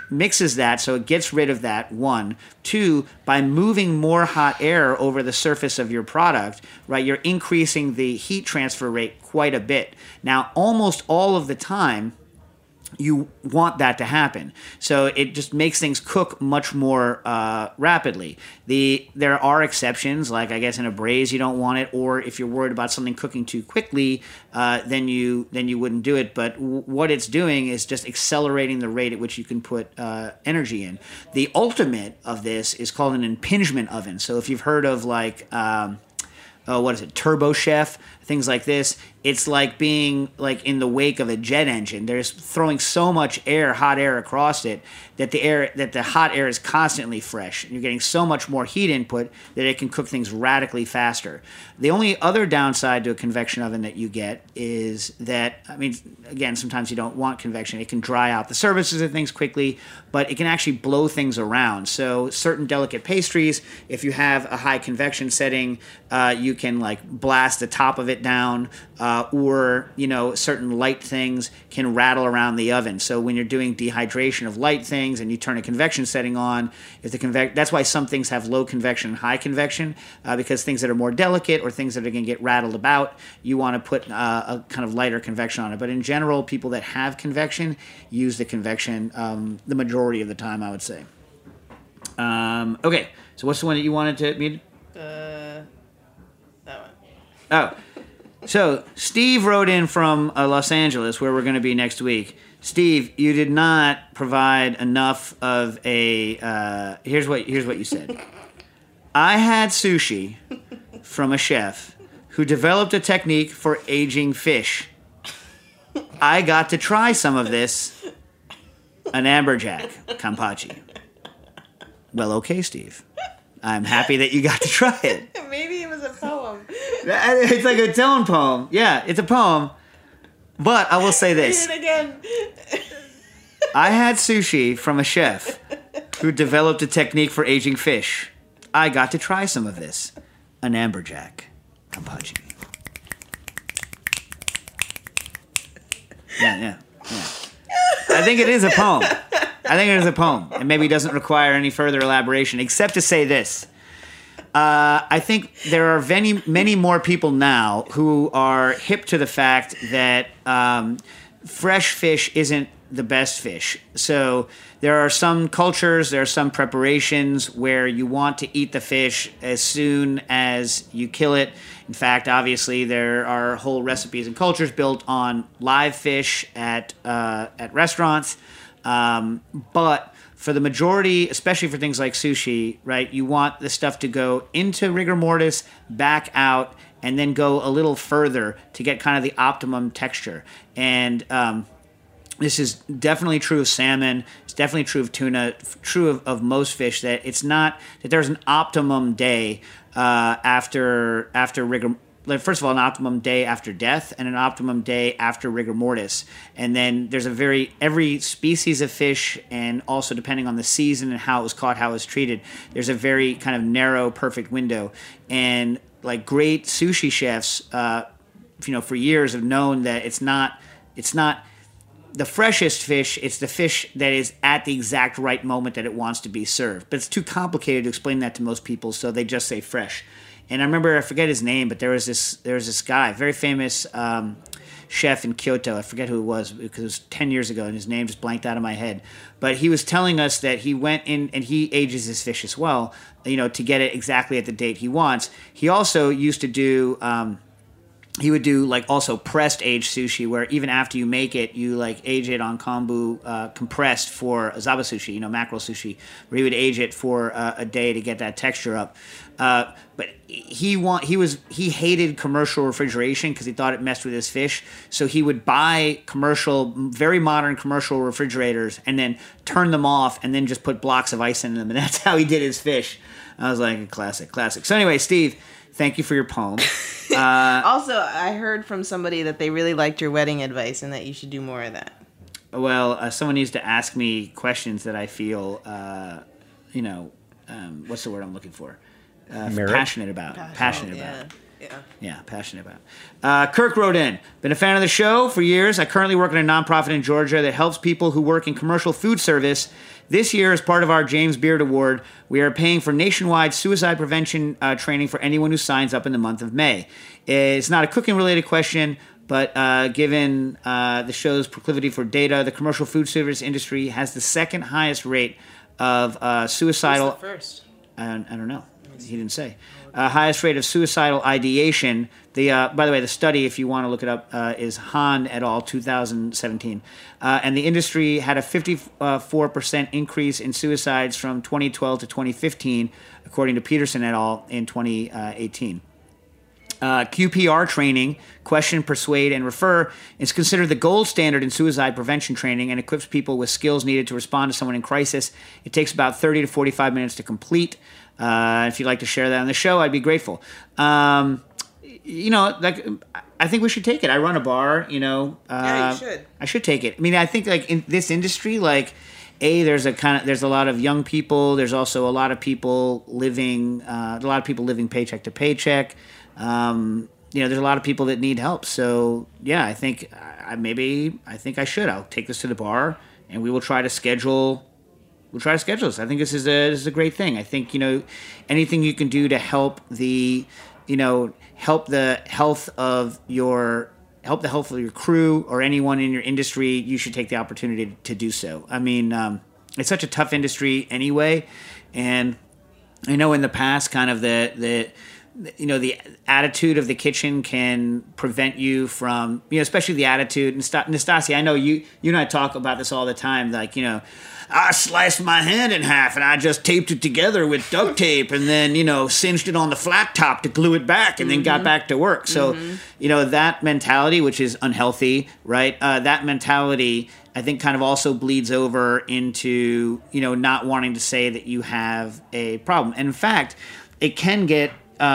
mixes that, so it gets rid of that, one. Two, by moving more hot air over the surface of your product, right, you're increasing the heat transfer rate quite a bit. Now, almost all of the time, you want that to happen. So it just makes things cook much more rapidly. There are exceptions, like I guess in a braise you don't want it, or if you're worried about something cooking too quickly, then you wouldn't do it. But what it's doing is just accelerating the rate at which you can put energy in. The ultimate of this is called an impingement oven. So if you've heard of like what is it, Turbo Chef, things like this. It's like being like in the wake of a jet engine. There's throwing so much air, hot air across it that the hot air is constantly fresh. You're getting so much more heat input that it can cook things radically faster. The only other downside to a convection oven that you get is that, I mean, again, sometimes you don't want convection. It can dry out the surfaces of things quickly, but it can actually blow things around. So certain delicate pastries, if you have a high convection setting, you can like blast the top of it down, or certain light things can rattle around the oven. So when you're doing dehydration of light things and you turn a convection setting on, that's why some things have low convection and high convection, because things that are more delicate or things that are going to get rattled about, you want to put a kind of lighter convection on it. But in general, people that have convection use the convection the majority of the time, I would say. Okay, so what's the one that you wanted to meet? That one. Oh. So, Steve wrote in from Los Angeles, where we're going to be next week. Steve, you did not provide enough of a... here's what you said. I had sushi from a chef who developed a technique for aging fish. I got to try some of this. An amberjack kampachi. Well, okay, Steve. I'm happy that you got to try it. Maybe it was a poem. It's like a tone poem. Yeah, it's a poem. But I will say this. Read it again. I had sushi from a chef who developed a technique for aging fish. I got to try some of this. An amberjack kampachi. Yeah. I think it is a poem. And maybe doesn't require any further elaboration, except to say this. I think there are many more people now who are hip to the fact that fresh fish isn't the best fish. So there are some cultures, there are some preparations where you want to eat the fish as soon as you kill it. In fact, obviously, there are whole recipes and cultures built on live fish at restaurants. But for the majority, especially for things like sushi, right, you want the stuff to go into rigor mortis, back out, and then go a little further to get kind of the optimum texture. And this is definitely true of salmon. It's definitely true of tuna, true of most fish, that it's not that there's an optimum day after rigor. First of all, an optimum day after death and an optimum day after rigor mortis. And then there's every species of fish, and also depending on the season and how it was caught, how it was treated, there's a very kind of narrow, perfect window. And like great sushi chefs, for years have known that it's not the freshest fish, it's the fish that is at the exact right moment that it wants to be served. But it's too complicated to explain that to most people, so they just say fresh. And I remember, I forget his name, but there was this guy, very famous chef in Kyoto. I forget who it was because it was 10 years ago, and his name just blanked out of my head. But he was telling us that he went in and he ages his fish as well, to get it exactly at the date he wants. He also used to do... he would do like also pressed aged sushi, where even after you make it, you like age it on kombu compressed for zaba sushi, mackerel sushi, where he would age it for a day to get that texture up. But he hated commercial refrigeration because he thought it messed with his fish. So he would buy very modern commercial refrigerators and then turn them off and then just put blocks of ice in them, and that's how he did his fish. I was like, classic. So anyway, Steve, thank you for your poem. Also, I heard from somebody that they really liked your wedding advice and that you should do more of that. Well, someone needs to ask me questions that I feel, what's the word I'm looking for? Passionate about. Yeah, passionate about. Kirk wrote in, been a fan of the show for years. I currently work in a nonprofit in Georgia that helps people who work in commercial food service. This year, as part of our James Beard Award, we are paying for nationwide suicide prevention training for anyone who signs up in the month of May. It's not a cooking-related question, but given the show's proclivity for data, the commercial food service industry has the second highest rate of suicidal... What's the first? I don't know. He didn't say. Highest rate of suicidal ideation. By the way, the study, if you want to look it up, is Hahn et al. 2017. And the industry had a 54% increase in suicides from 2012 to 2015, according to Peterson et al. In 2018. QPR training, question, persuade, and refer, is considered the gold standard in suicide prevention training and equips people with skills needed to respond to someone in crisis. It takes about 30 to 45 minutes to complete. If you'd like to share that on the show, I'd be grateful. I think we should take it. I run a bar, Yeah, you should. I should take it. I mean, I think like in this industry, like, there's a lot of young people. There's also a lot of people living paycheck to paycheck. There's a lot of people that need help. So yeah, I think I should. I'll take this to the bar, and we will try to schedule. We'll try to schedule this. I think this is a great thing. I think anything you can do to help the health of your crew or anyone in your industry, you should take the opportunity to do so. I mean, it's such a tough industry anyway, and I know in the past, kind of the attitude of the kitchen can prevent you from, especially the attitude. Nastasia, I know you and I talk about this all the time. Like, I sliced my hand in half and I just taped it together with duct tape and then, singed it on the flat top to glue it back and then got back to work. So, that mentality, which is unhealthy, right? That mentality, I think, kind of also bleeds over into, not wanting to say that you have a problem. And in fact, it can get,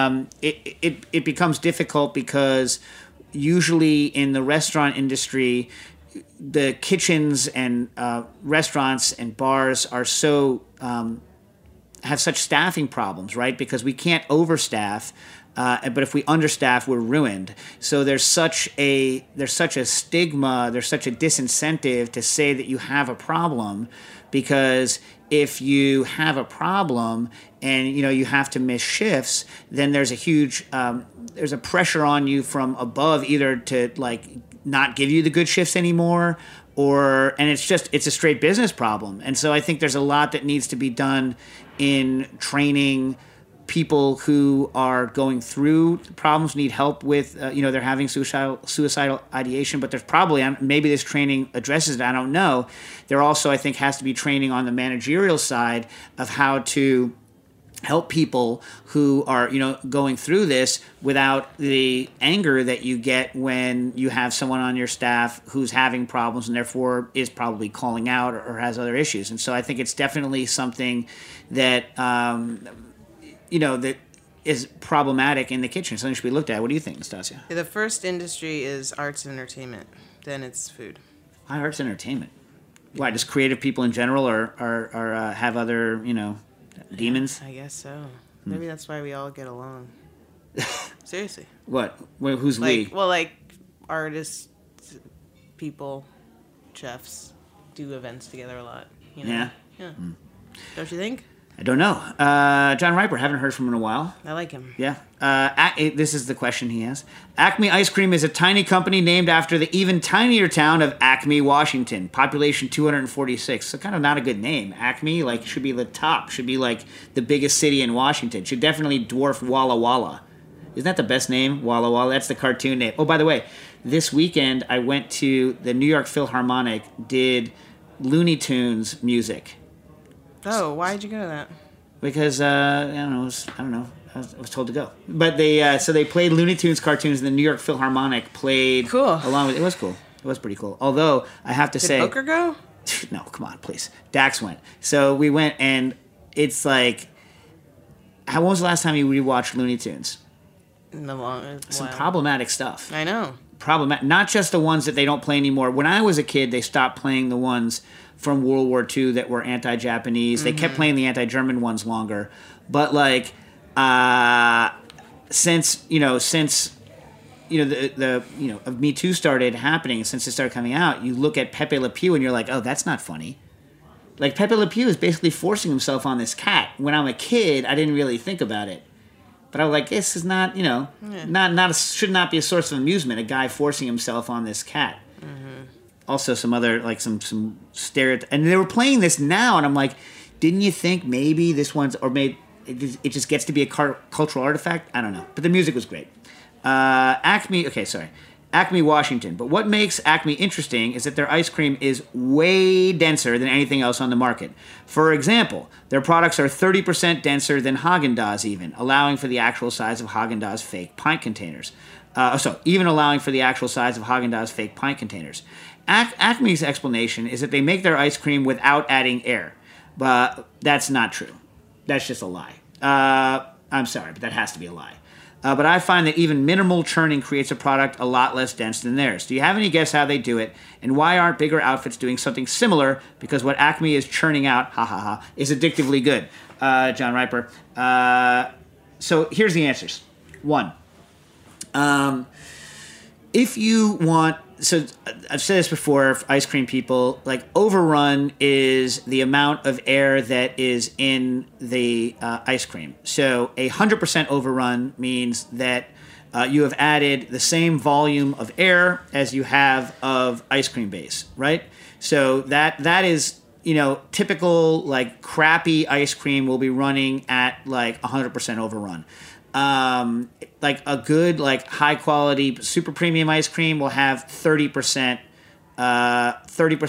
it becomes difficult because usually in the restaurant industry, the kitchens and restaurants and bars are so have such staffing problems, right? Because we can't overstaff, but if we understaff, we're ruined. So there's such a stigma, there's such a disincentive to say that you have a problem, because if you have a problem and you have to miss shifts, then there's a huge there's a pressure on you from above, either to like not give you the good shifts anymore, and it's a straight business problem. And so I think there's a lot that needs to be done in training people who are going through problems, need help with, they're having suicidal ideation, but there's probably, maybe this training addresses it, I don't know. There also, I think, has to be training on the managerial side of how to help people who are, going through this without the anger that you get when you have someone on your staff who's having problems and therefore is probably calling out or has other issues. And so I think it's definitely something that, that is problematic in the kitchen. Something should be looked at. What do you think, Nastasia? The first industry is arts and entertainment. Then it's food. Why arts and entertainment? Why, just creative people in general or have other, demons? I guess so. Maybe that's why we all get along. Seriously. What? Who's we? Well, like artists, people, chefs do events together a lot. Yeah? Yeah. Don't you think? I don't know. John Riper, haven't heard from him in a while. I like him. Yeah. This is the question he has. Acme Ice Cream is a tiny company named after the even tinier town of Acme, Washington. Population 246. So kind of not a good name. Acme, should be the top. Should be the biggest city in Washington. Should definitely dwarf Walla Walla. Isn't that the best name? Walla Walla. That's the cartoon name. Oh, by the way, this weekend I went to the New York Philharmonic, did Looney Tunes music. Oh, why did you go to that? Because I don't know. I was told to go. But they played Looney Tunes cartoons, and the New York Philharmonic played along with it. Was cool. It was pretty cool. Although I have to say, did Booker go? No, come on, please. Dax went. So we went, and it's like, when was the last time you rewatched Looney Tunes? Some problematic stuff. I know. Problematic. Not just the ones that they don't play anymore. When I was a kid, they stopped playing the ones from World War II that were anti-Japanese. They kept playing the anti-German ones longer. But since Me Too started happening, since it started coming out, you look at Pepe Le Pew and you're like, oh, that's not funny. Like, Pepe Le Pew is basically forcing himself on this cat. When I'm a kid, I didn't really think about it. But I was like, this is not, should not be a source of amusement, a guy forcing himself on this cat. Mm-hmm. Also, some other, like, some stereotypes. And they were playing this now, and I'm like, didn't you think maybe this one's, or maybe it just gets to be a cultural artifact? I don't know. But the music was great. Acme, Washington. But what makes Acme interesting is that their ice cream is way denser than anything else on the market. For example, their products are 30% denser than Haagen-Dazs even, allowing for the actual size of Haagen-Dazs fake pint containers. Even allowing for the actual size of Haagen-Dazs fake pint containers. Acme's explanation is that they make their ice cream without adding air. But that's not true. That's just a lie. I'm sorry, but that has to be a lie. But I find that even minimal churning creates a product a lot less dense than theirs. Do you have any guess how they do it? And why aren't bigger outfits doing something similar? Because what Acme is churning out, is addictively good. John Riper. So here's the answers. 1. If you want... So I've said this before, for ice cream people, like, overrun is the amount of air that is in the ice cream. So 100% overrun means that you have added the same volume of air as you have of ice cream base, right? So that is, typical, like, crappy ice cream will be running at, like, 100% overrun. Like a good, like, high quality, super premium ice cream will have 30%, 40%,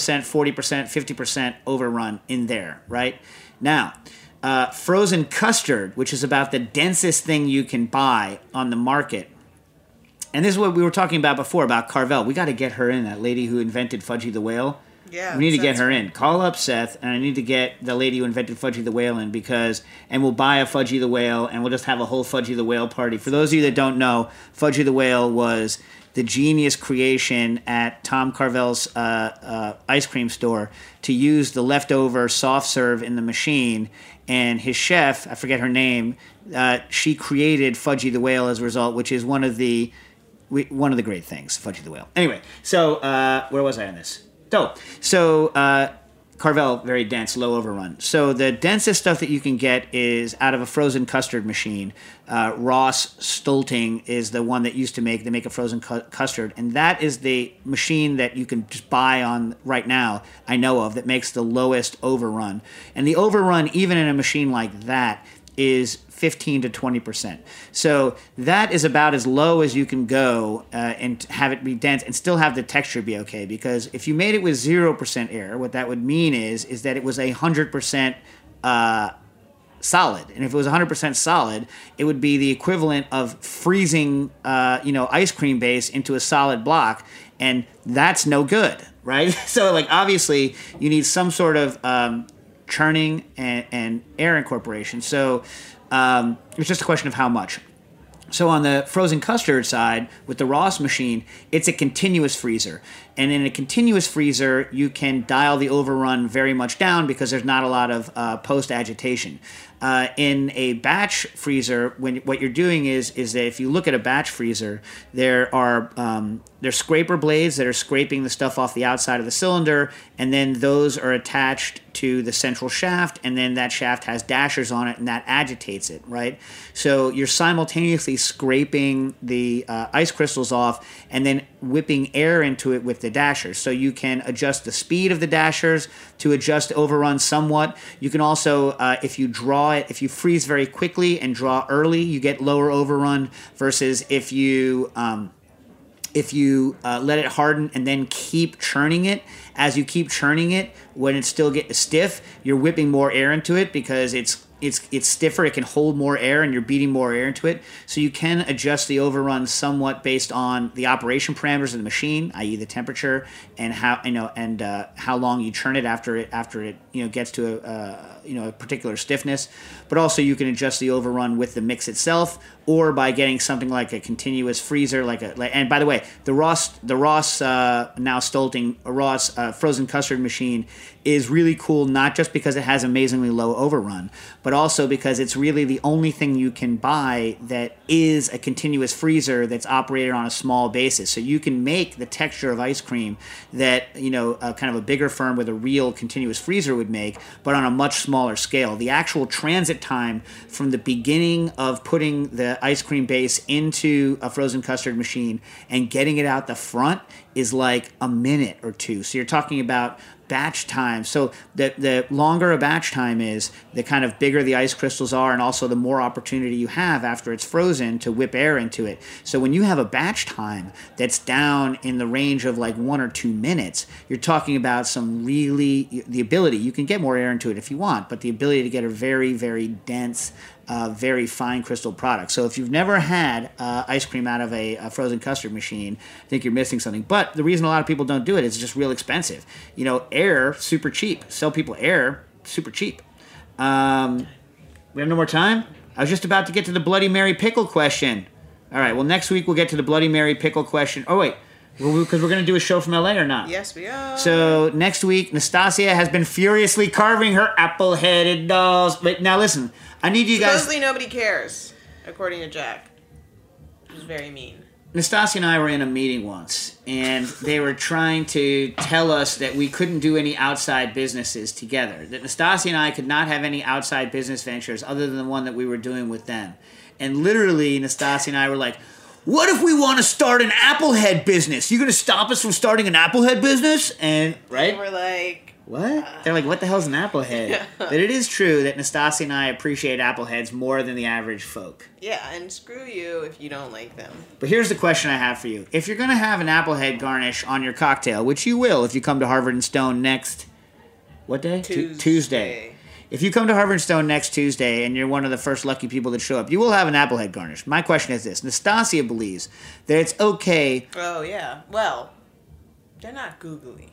50% overrun in there, right? Now, frozen custard, which is about the densest thing you can buy on the market. And this is what we were talking about before, about Carvel. We got to get her in, that lady who invented Fudgy the Whale. Yeah, we need to get her in. Call up Seth, and I need to get the lady who invented Fudgy the Whale in, and we'll buy a Fudgy the Whale, and we'll just have a whole Fudgy the Whale party. For those of you that don't know, Fudgy the Whale was the genius creation at Tom Carvel's ice cream store to use the leftover soft serve in the machine, and his chef, I forget her name, she created Fudgy the Whale as a result, which is one of the great things, Fudgy the Whale. Anyway, so where was I on this? So Carvel, very dense, low overrun. So the densest stuff that you can get is out of a frozen custard machine. Ross Stolting is the one that used to make. They make a frozen custard, and that is the machine that you can just buy on right now, I know of, that makes the lowest overrun. And the overrun, even in a machine like that, is 15 to 20%. So that is about as low as you can go and have it be dense and still have the texture be okay. Because if you made it with 0% air, what that would mean is that it was 100% solid. And if it was 100% solid, it would be the equivalent of freezing, ice cream base into a solid block. And that's no good, right? So, like, obviously you need some sort of churning and air incorporation. So it's just a question of how much. So on the frozen custard side, with the Ross machine, it's a continuous freezer. And in a continuous freezer, you can dial the overrun very much down because there's not a lot of post-agitation. In a batch freezer, what you're doing is that if you look at a batch freezer, there's scraper blades that are scraping the stuff off the outside of the cylinder, and then those are attached to the central shaft, and then that shaft has dashers on it, and that agitates it, right? So you're simultaneously scraping the ice crystals off and then whipping air into it with the dashers. So you can adjust the speed of the dashers to adjust overrun somewhat. You can also, if you freeze very quickly and draw early, you get lower overrun versus if you let it harden and then keep churning it. As you keep churning it, when it still gets stiff, you're whipping more air into it because it's stiffer. It can hold more air, and you're beating more air into it. So you can adjust the overrun somewhat based on the operation parameters of the machine, i.e., the temperature and how long you churn it after it gets to a particular stiffness. But also you can adjust the overrun with the mix itself, or by getting something like a continuous freezer, and by the way, the Ross now Stolting Ross frozen custard machine is really cool, not just because it has amazingly low overrun, but also because it's really the only thing you can buy that is a continuous freezer that's operated on a small basis. So you can make the texture of ice cream that, kind of a bigger firm with a real continuous freezer would make, but on a much smaller scale. The actual transit time from the beginning of putting the ice cream base into a frozen custard machine and getting it out the front is like a minute or two. So you're talking about batch time. So the longer a batch time is, the kind of bigger the ice crystals are, and also the more opportunity you have after it's frozen to whip air into it. So when you have a batch time that's down in the range of like 1 or 2 minutes, you're talking about the ability, you can get more air into it if you want, but the ability to get a very, very dense, very fine crystal product. So if you've never had ice cream out of a frozen custard machine, I think you're missing something. But the reason a lot of people don't do it is it's just real expensive. Air, super cheap. Sell people air, super cheap. We have no more time? I was just about to get to the Bloody Mary pickle question. All right, well, next week we'll get to the Bloody Mary pickle question. Oh, wait. Because we're going to do a show from LA or not? Yes, we are. So next week, Nastasia has been furiously carving her apple-headed dolls. But now listen, I need you guys... Supposedly nobody cares, according to Jack. He's very mean. Nastasia and I were in a meeting once, and they were trying to tell us that we couldn't do any outside businesses together. That Nastasia and I could not have any outside business ventures other than the one that we were doing with them. And literally, Nastasia and I were like, what if we want to start an Applehead business? You going to stop us from starting an Applehead business? And, right? We're like... What? They're like, what the hell's an Applehead? Yeah. But it is true that Nastasia and I appreciate Appleheads more than the average folk. Yeah, and screw you if you don't like them. But here's the question I have for you. If you're going to have an Applehead garnish on your cocktail, which you will if you come to Harvard and Stone next... What day? Tuesday. If you come to Harvard and Stone next Tuesday and you're one of the first lucky people that show up, you will have an Applehead garnish. My question is this. Nastasia believes that it's okay... Oh, yeah. Well, they're not googly.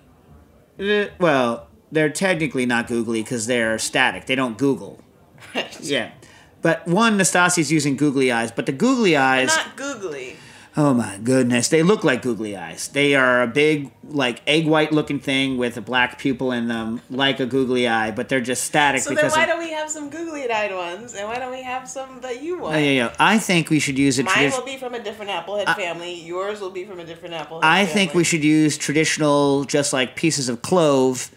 Well, they're technically not googly because they're static. They don't Google. Right. Yeah. But one, Nastasia's using googly eyes, but the googly eyes... They're not googly. Oh my goodness. They look like googly eyes. They are a big, like, egg white looking thing with a black pupil in them, like a googly eye, but they're just static. So then why don't we have some googly-eyed ones, and why don't we have some that you want? Yeah. I think we should use Mine will be from a different Applehead family. Yours will be from a different Applehead family. I think we should use traditional, just like pieces of cloves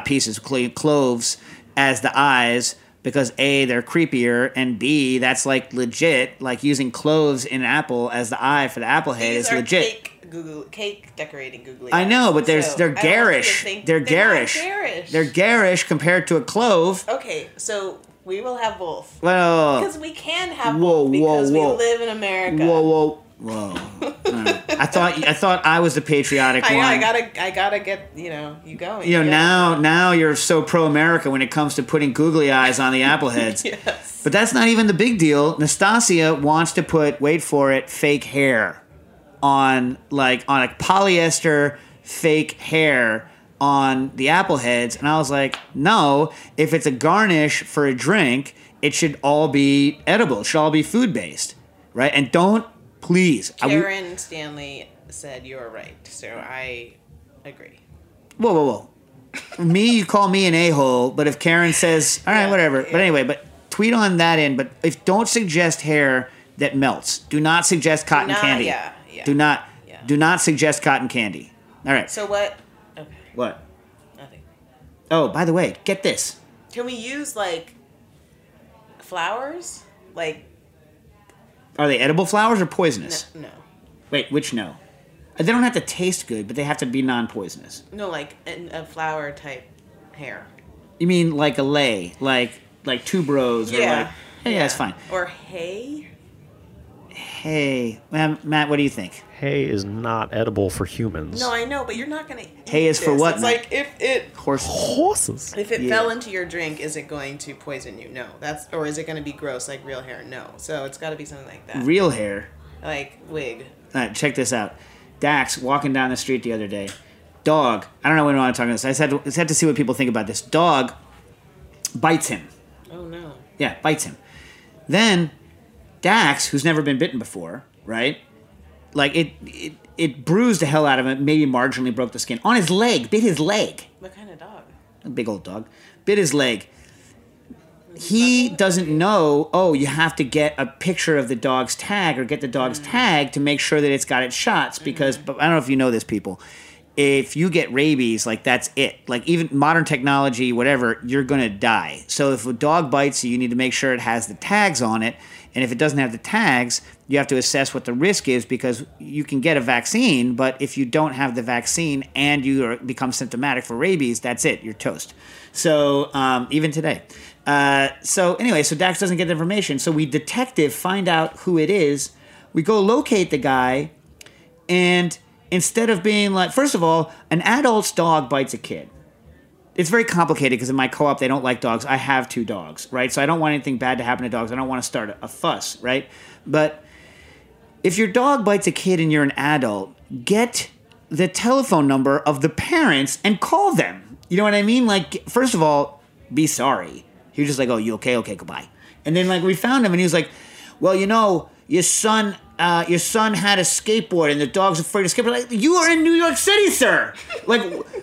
as the eyes, because A, they're creepier, and B, that's like legit. Like using cloves in an apple as the eye for the Applehead is legit. Cake decorating googly eyes. I know, but they're garish. They're garish. They're garish compared to a clove. Okay, so we will have both. Well, because we can have both because we live in America. Whoa. I thought I was the patriotic one. I gotta get you going. Now you're so pro-America when it comes to putting googly eyes on the Appleheads. Yes. But that's not even the big deal. Nastasia wants to put, wait for it, fake hair on a polyester fake hair on the Appleheads, and I was like, no. If it's a garnish for a drink, it should all be edible. It should all be food-based, right? And don't. Please. Karen Stanley said you're right, so I agree. Whoa. You call me an a-hole, but if Karen says, all right, whatever. Yeah. But anyway, but tweet on that in. But don't suggest hair that melts. Do not suggest cotton candy. Yeah. Do not suggest cotton candy. All right. So what? Okay. What? Nothing. Oh, by the way, get this. Can we use, like, flowers? Like... Are they edible flowers or poisonous? No. Wait, which no? They don't have to taste good, but they have to be non-poisonous. No, like a flower type hair. You mean like a lei, like tuberose, or like? Yeah, that's fine. Or hay. Hay, Matt, what do you think? Hay is not edible for humans. No, I know, but you're not gonna eat hay is this. for what? It's Matt? like if it horses. If it fell into your drink, is it going to poison you? No, or is it going to be gross like real hair? No, so it's got to be something like that. Real hair, like wig. All right, check this out. Dax walking down the street the other day. Dog. I don't know when I want to talk about this. I had to see what people think about this. Dog bites him. Oh no. Yeah, bites him. Then Dax, who's never been bitten before, right? Like it bruised the hell out of him. Maybe marginally broke the skin on his leg. Bit his leg. What kind of dog? a big old dog, bit his leg. He doesn't know, you have to get a picture of the dog's tag or get the dog's tag to make sure that it's got its shots because, but I don't know if you know this, people. If you get rabies, like that's it. Like even modern technology, whatever, you're going to die. So if a dog bites you, you need to make sure it has the tags on it. And if it doesn't have the tags, you have to assess what the risk is because you can get a vaccine, but if you don't have the vaccine and you become symptomatic for rabies, that's it. You're toast. So even today. So Dax doesn't get the information. So we detective find out who it is. We go locate the guy, and instead of being like, first of all, an adult's dog bites a kid. It's very complicated because in my co-op, they don't like dogs. I have 2 dogs, right? So I don't want anything bad to happen to dogs. I don't want to start a fuss, right? But if your dog bites a kid and you're an adult, get the telephone number of the parents and call them. You know what I mean? Like, first of all, be sorry. He was just like, you okay? Okay, goodbye. And then like we found him and he was like, well, your son had a skateboard and the dog's afraid of skateboard. Like, you are in New York City, sir. Like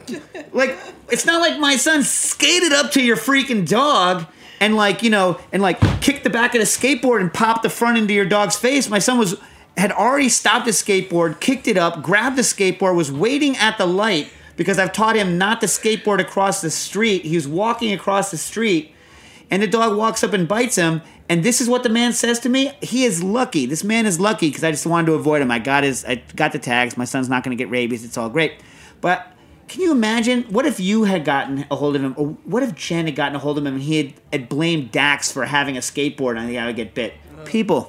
it's not like my son skated up to your freaking dog and kicked the back of the skateboard and popped the front into your dog's face. My son had already stopped his skateboard, kicked it up, grabbed the skateboard, was waiting at the light because I've taught him not to skateboard across the street. He was walking across the street. And the dog walks up and bites him. And this is what the man says to me. He is lucky. This man is lucky because I just wanted to avoid him. I got the tags. My son's not going to get rabies. It's all great. But can you imagine? What if you had gotten a hold of him? Or what if Jen had gotten a hold of him and he had blamed Dax for having a skateboard and the guy would get bit? People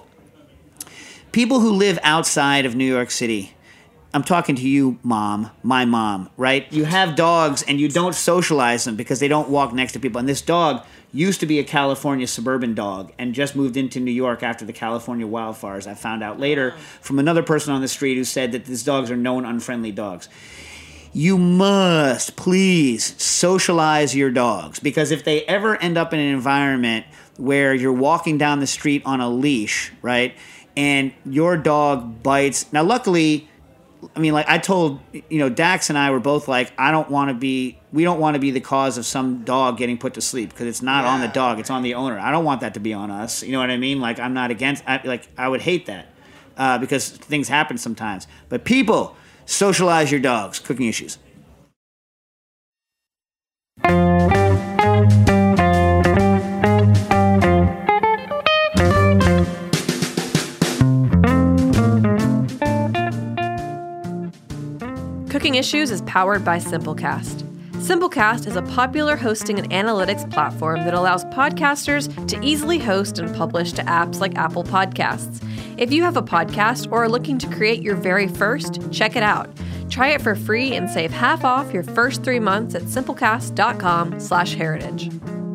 who live outside of New York City. I'm talking to you, Mom, my mom, right? You have dogs and you don't socialize them because they don't walk next to people. And this dog used to be a California suburban dog and just moved into New York after the California wildfires. I found out later from another person on the street who said that these dogs are known unfriendly dogs. You must please socialize your dogs because if they ever end up in an environment where you're walking down the street on a leash, right, and your dog bites. Now, luckily, I mean, like I told, Dax and I were both like, we don't want to be the cause of some dog getting put to sleep because it's not on the dog, it's on the owner. I don't want that to be on us. You know what I mean? Like I'm not against, I would hate that because things happen sometimes. But people, socialize your dogs. Cooking issues. Cooking Issues is powered by Simplecast. Simplecast is a popular hosting and analytics platform that allows podcasters to easily host and publish to apps like Apple Podcasts. If you have a podcast or are looking to create your very first, check it out. Try it for free and save half off your first 3 months at simplecast.com/heritage.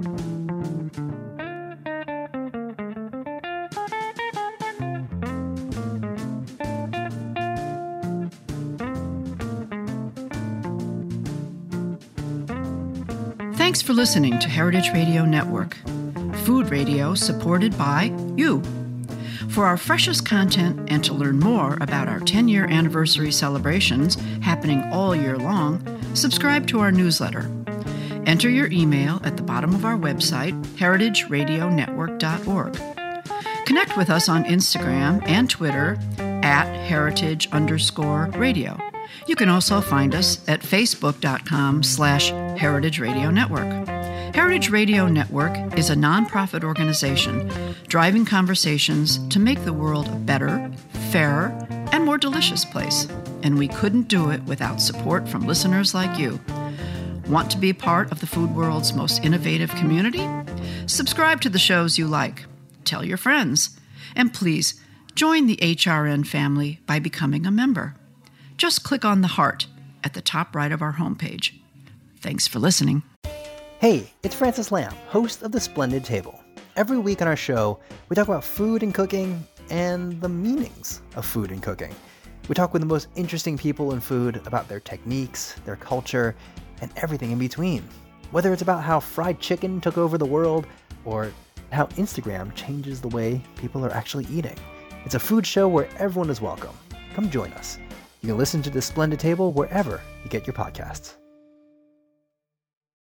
Thanks for listening to Heritage Radio Network, food radio supported by you. For our freshest content and to learn more about our 10-year anniversary celebrations happening all year long, subscribe to our newsletter. Enter your email at the bottom of our website, heritageradionetwork.org. Connect with us on Instagram and Twitter at @heritage_radio. You can also find us at facebook.com/Heritage Radio Network. Heritage Radio Network is a nonprofit organization driving conversations to make the world a better, fairer, and more delicious place. And we couldn't do it without support from listeners like you. Want to be part of the food world's most innovative community? Subscribe to the shows you like. Tell your friends. And please, join the HRN family by becoming a member. Just click on the heart at the top right of our homepage. Thanks for listening. Hey, it's Francis Lamb, host of The Splendid Table. Every week on our show, we talk about food and cooking and the meanings of food and cooking. We talk with the most interesting people in food about their techniques, their culture, and everything in between. Whether it's about how fried chicken took over the world or how Instagram changes the way people are actually eating. It's a food show where everyone is welcome. Come join us. You can listen to The Splendid Table wherever you get your podcasts.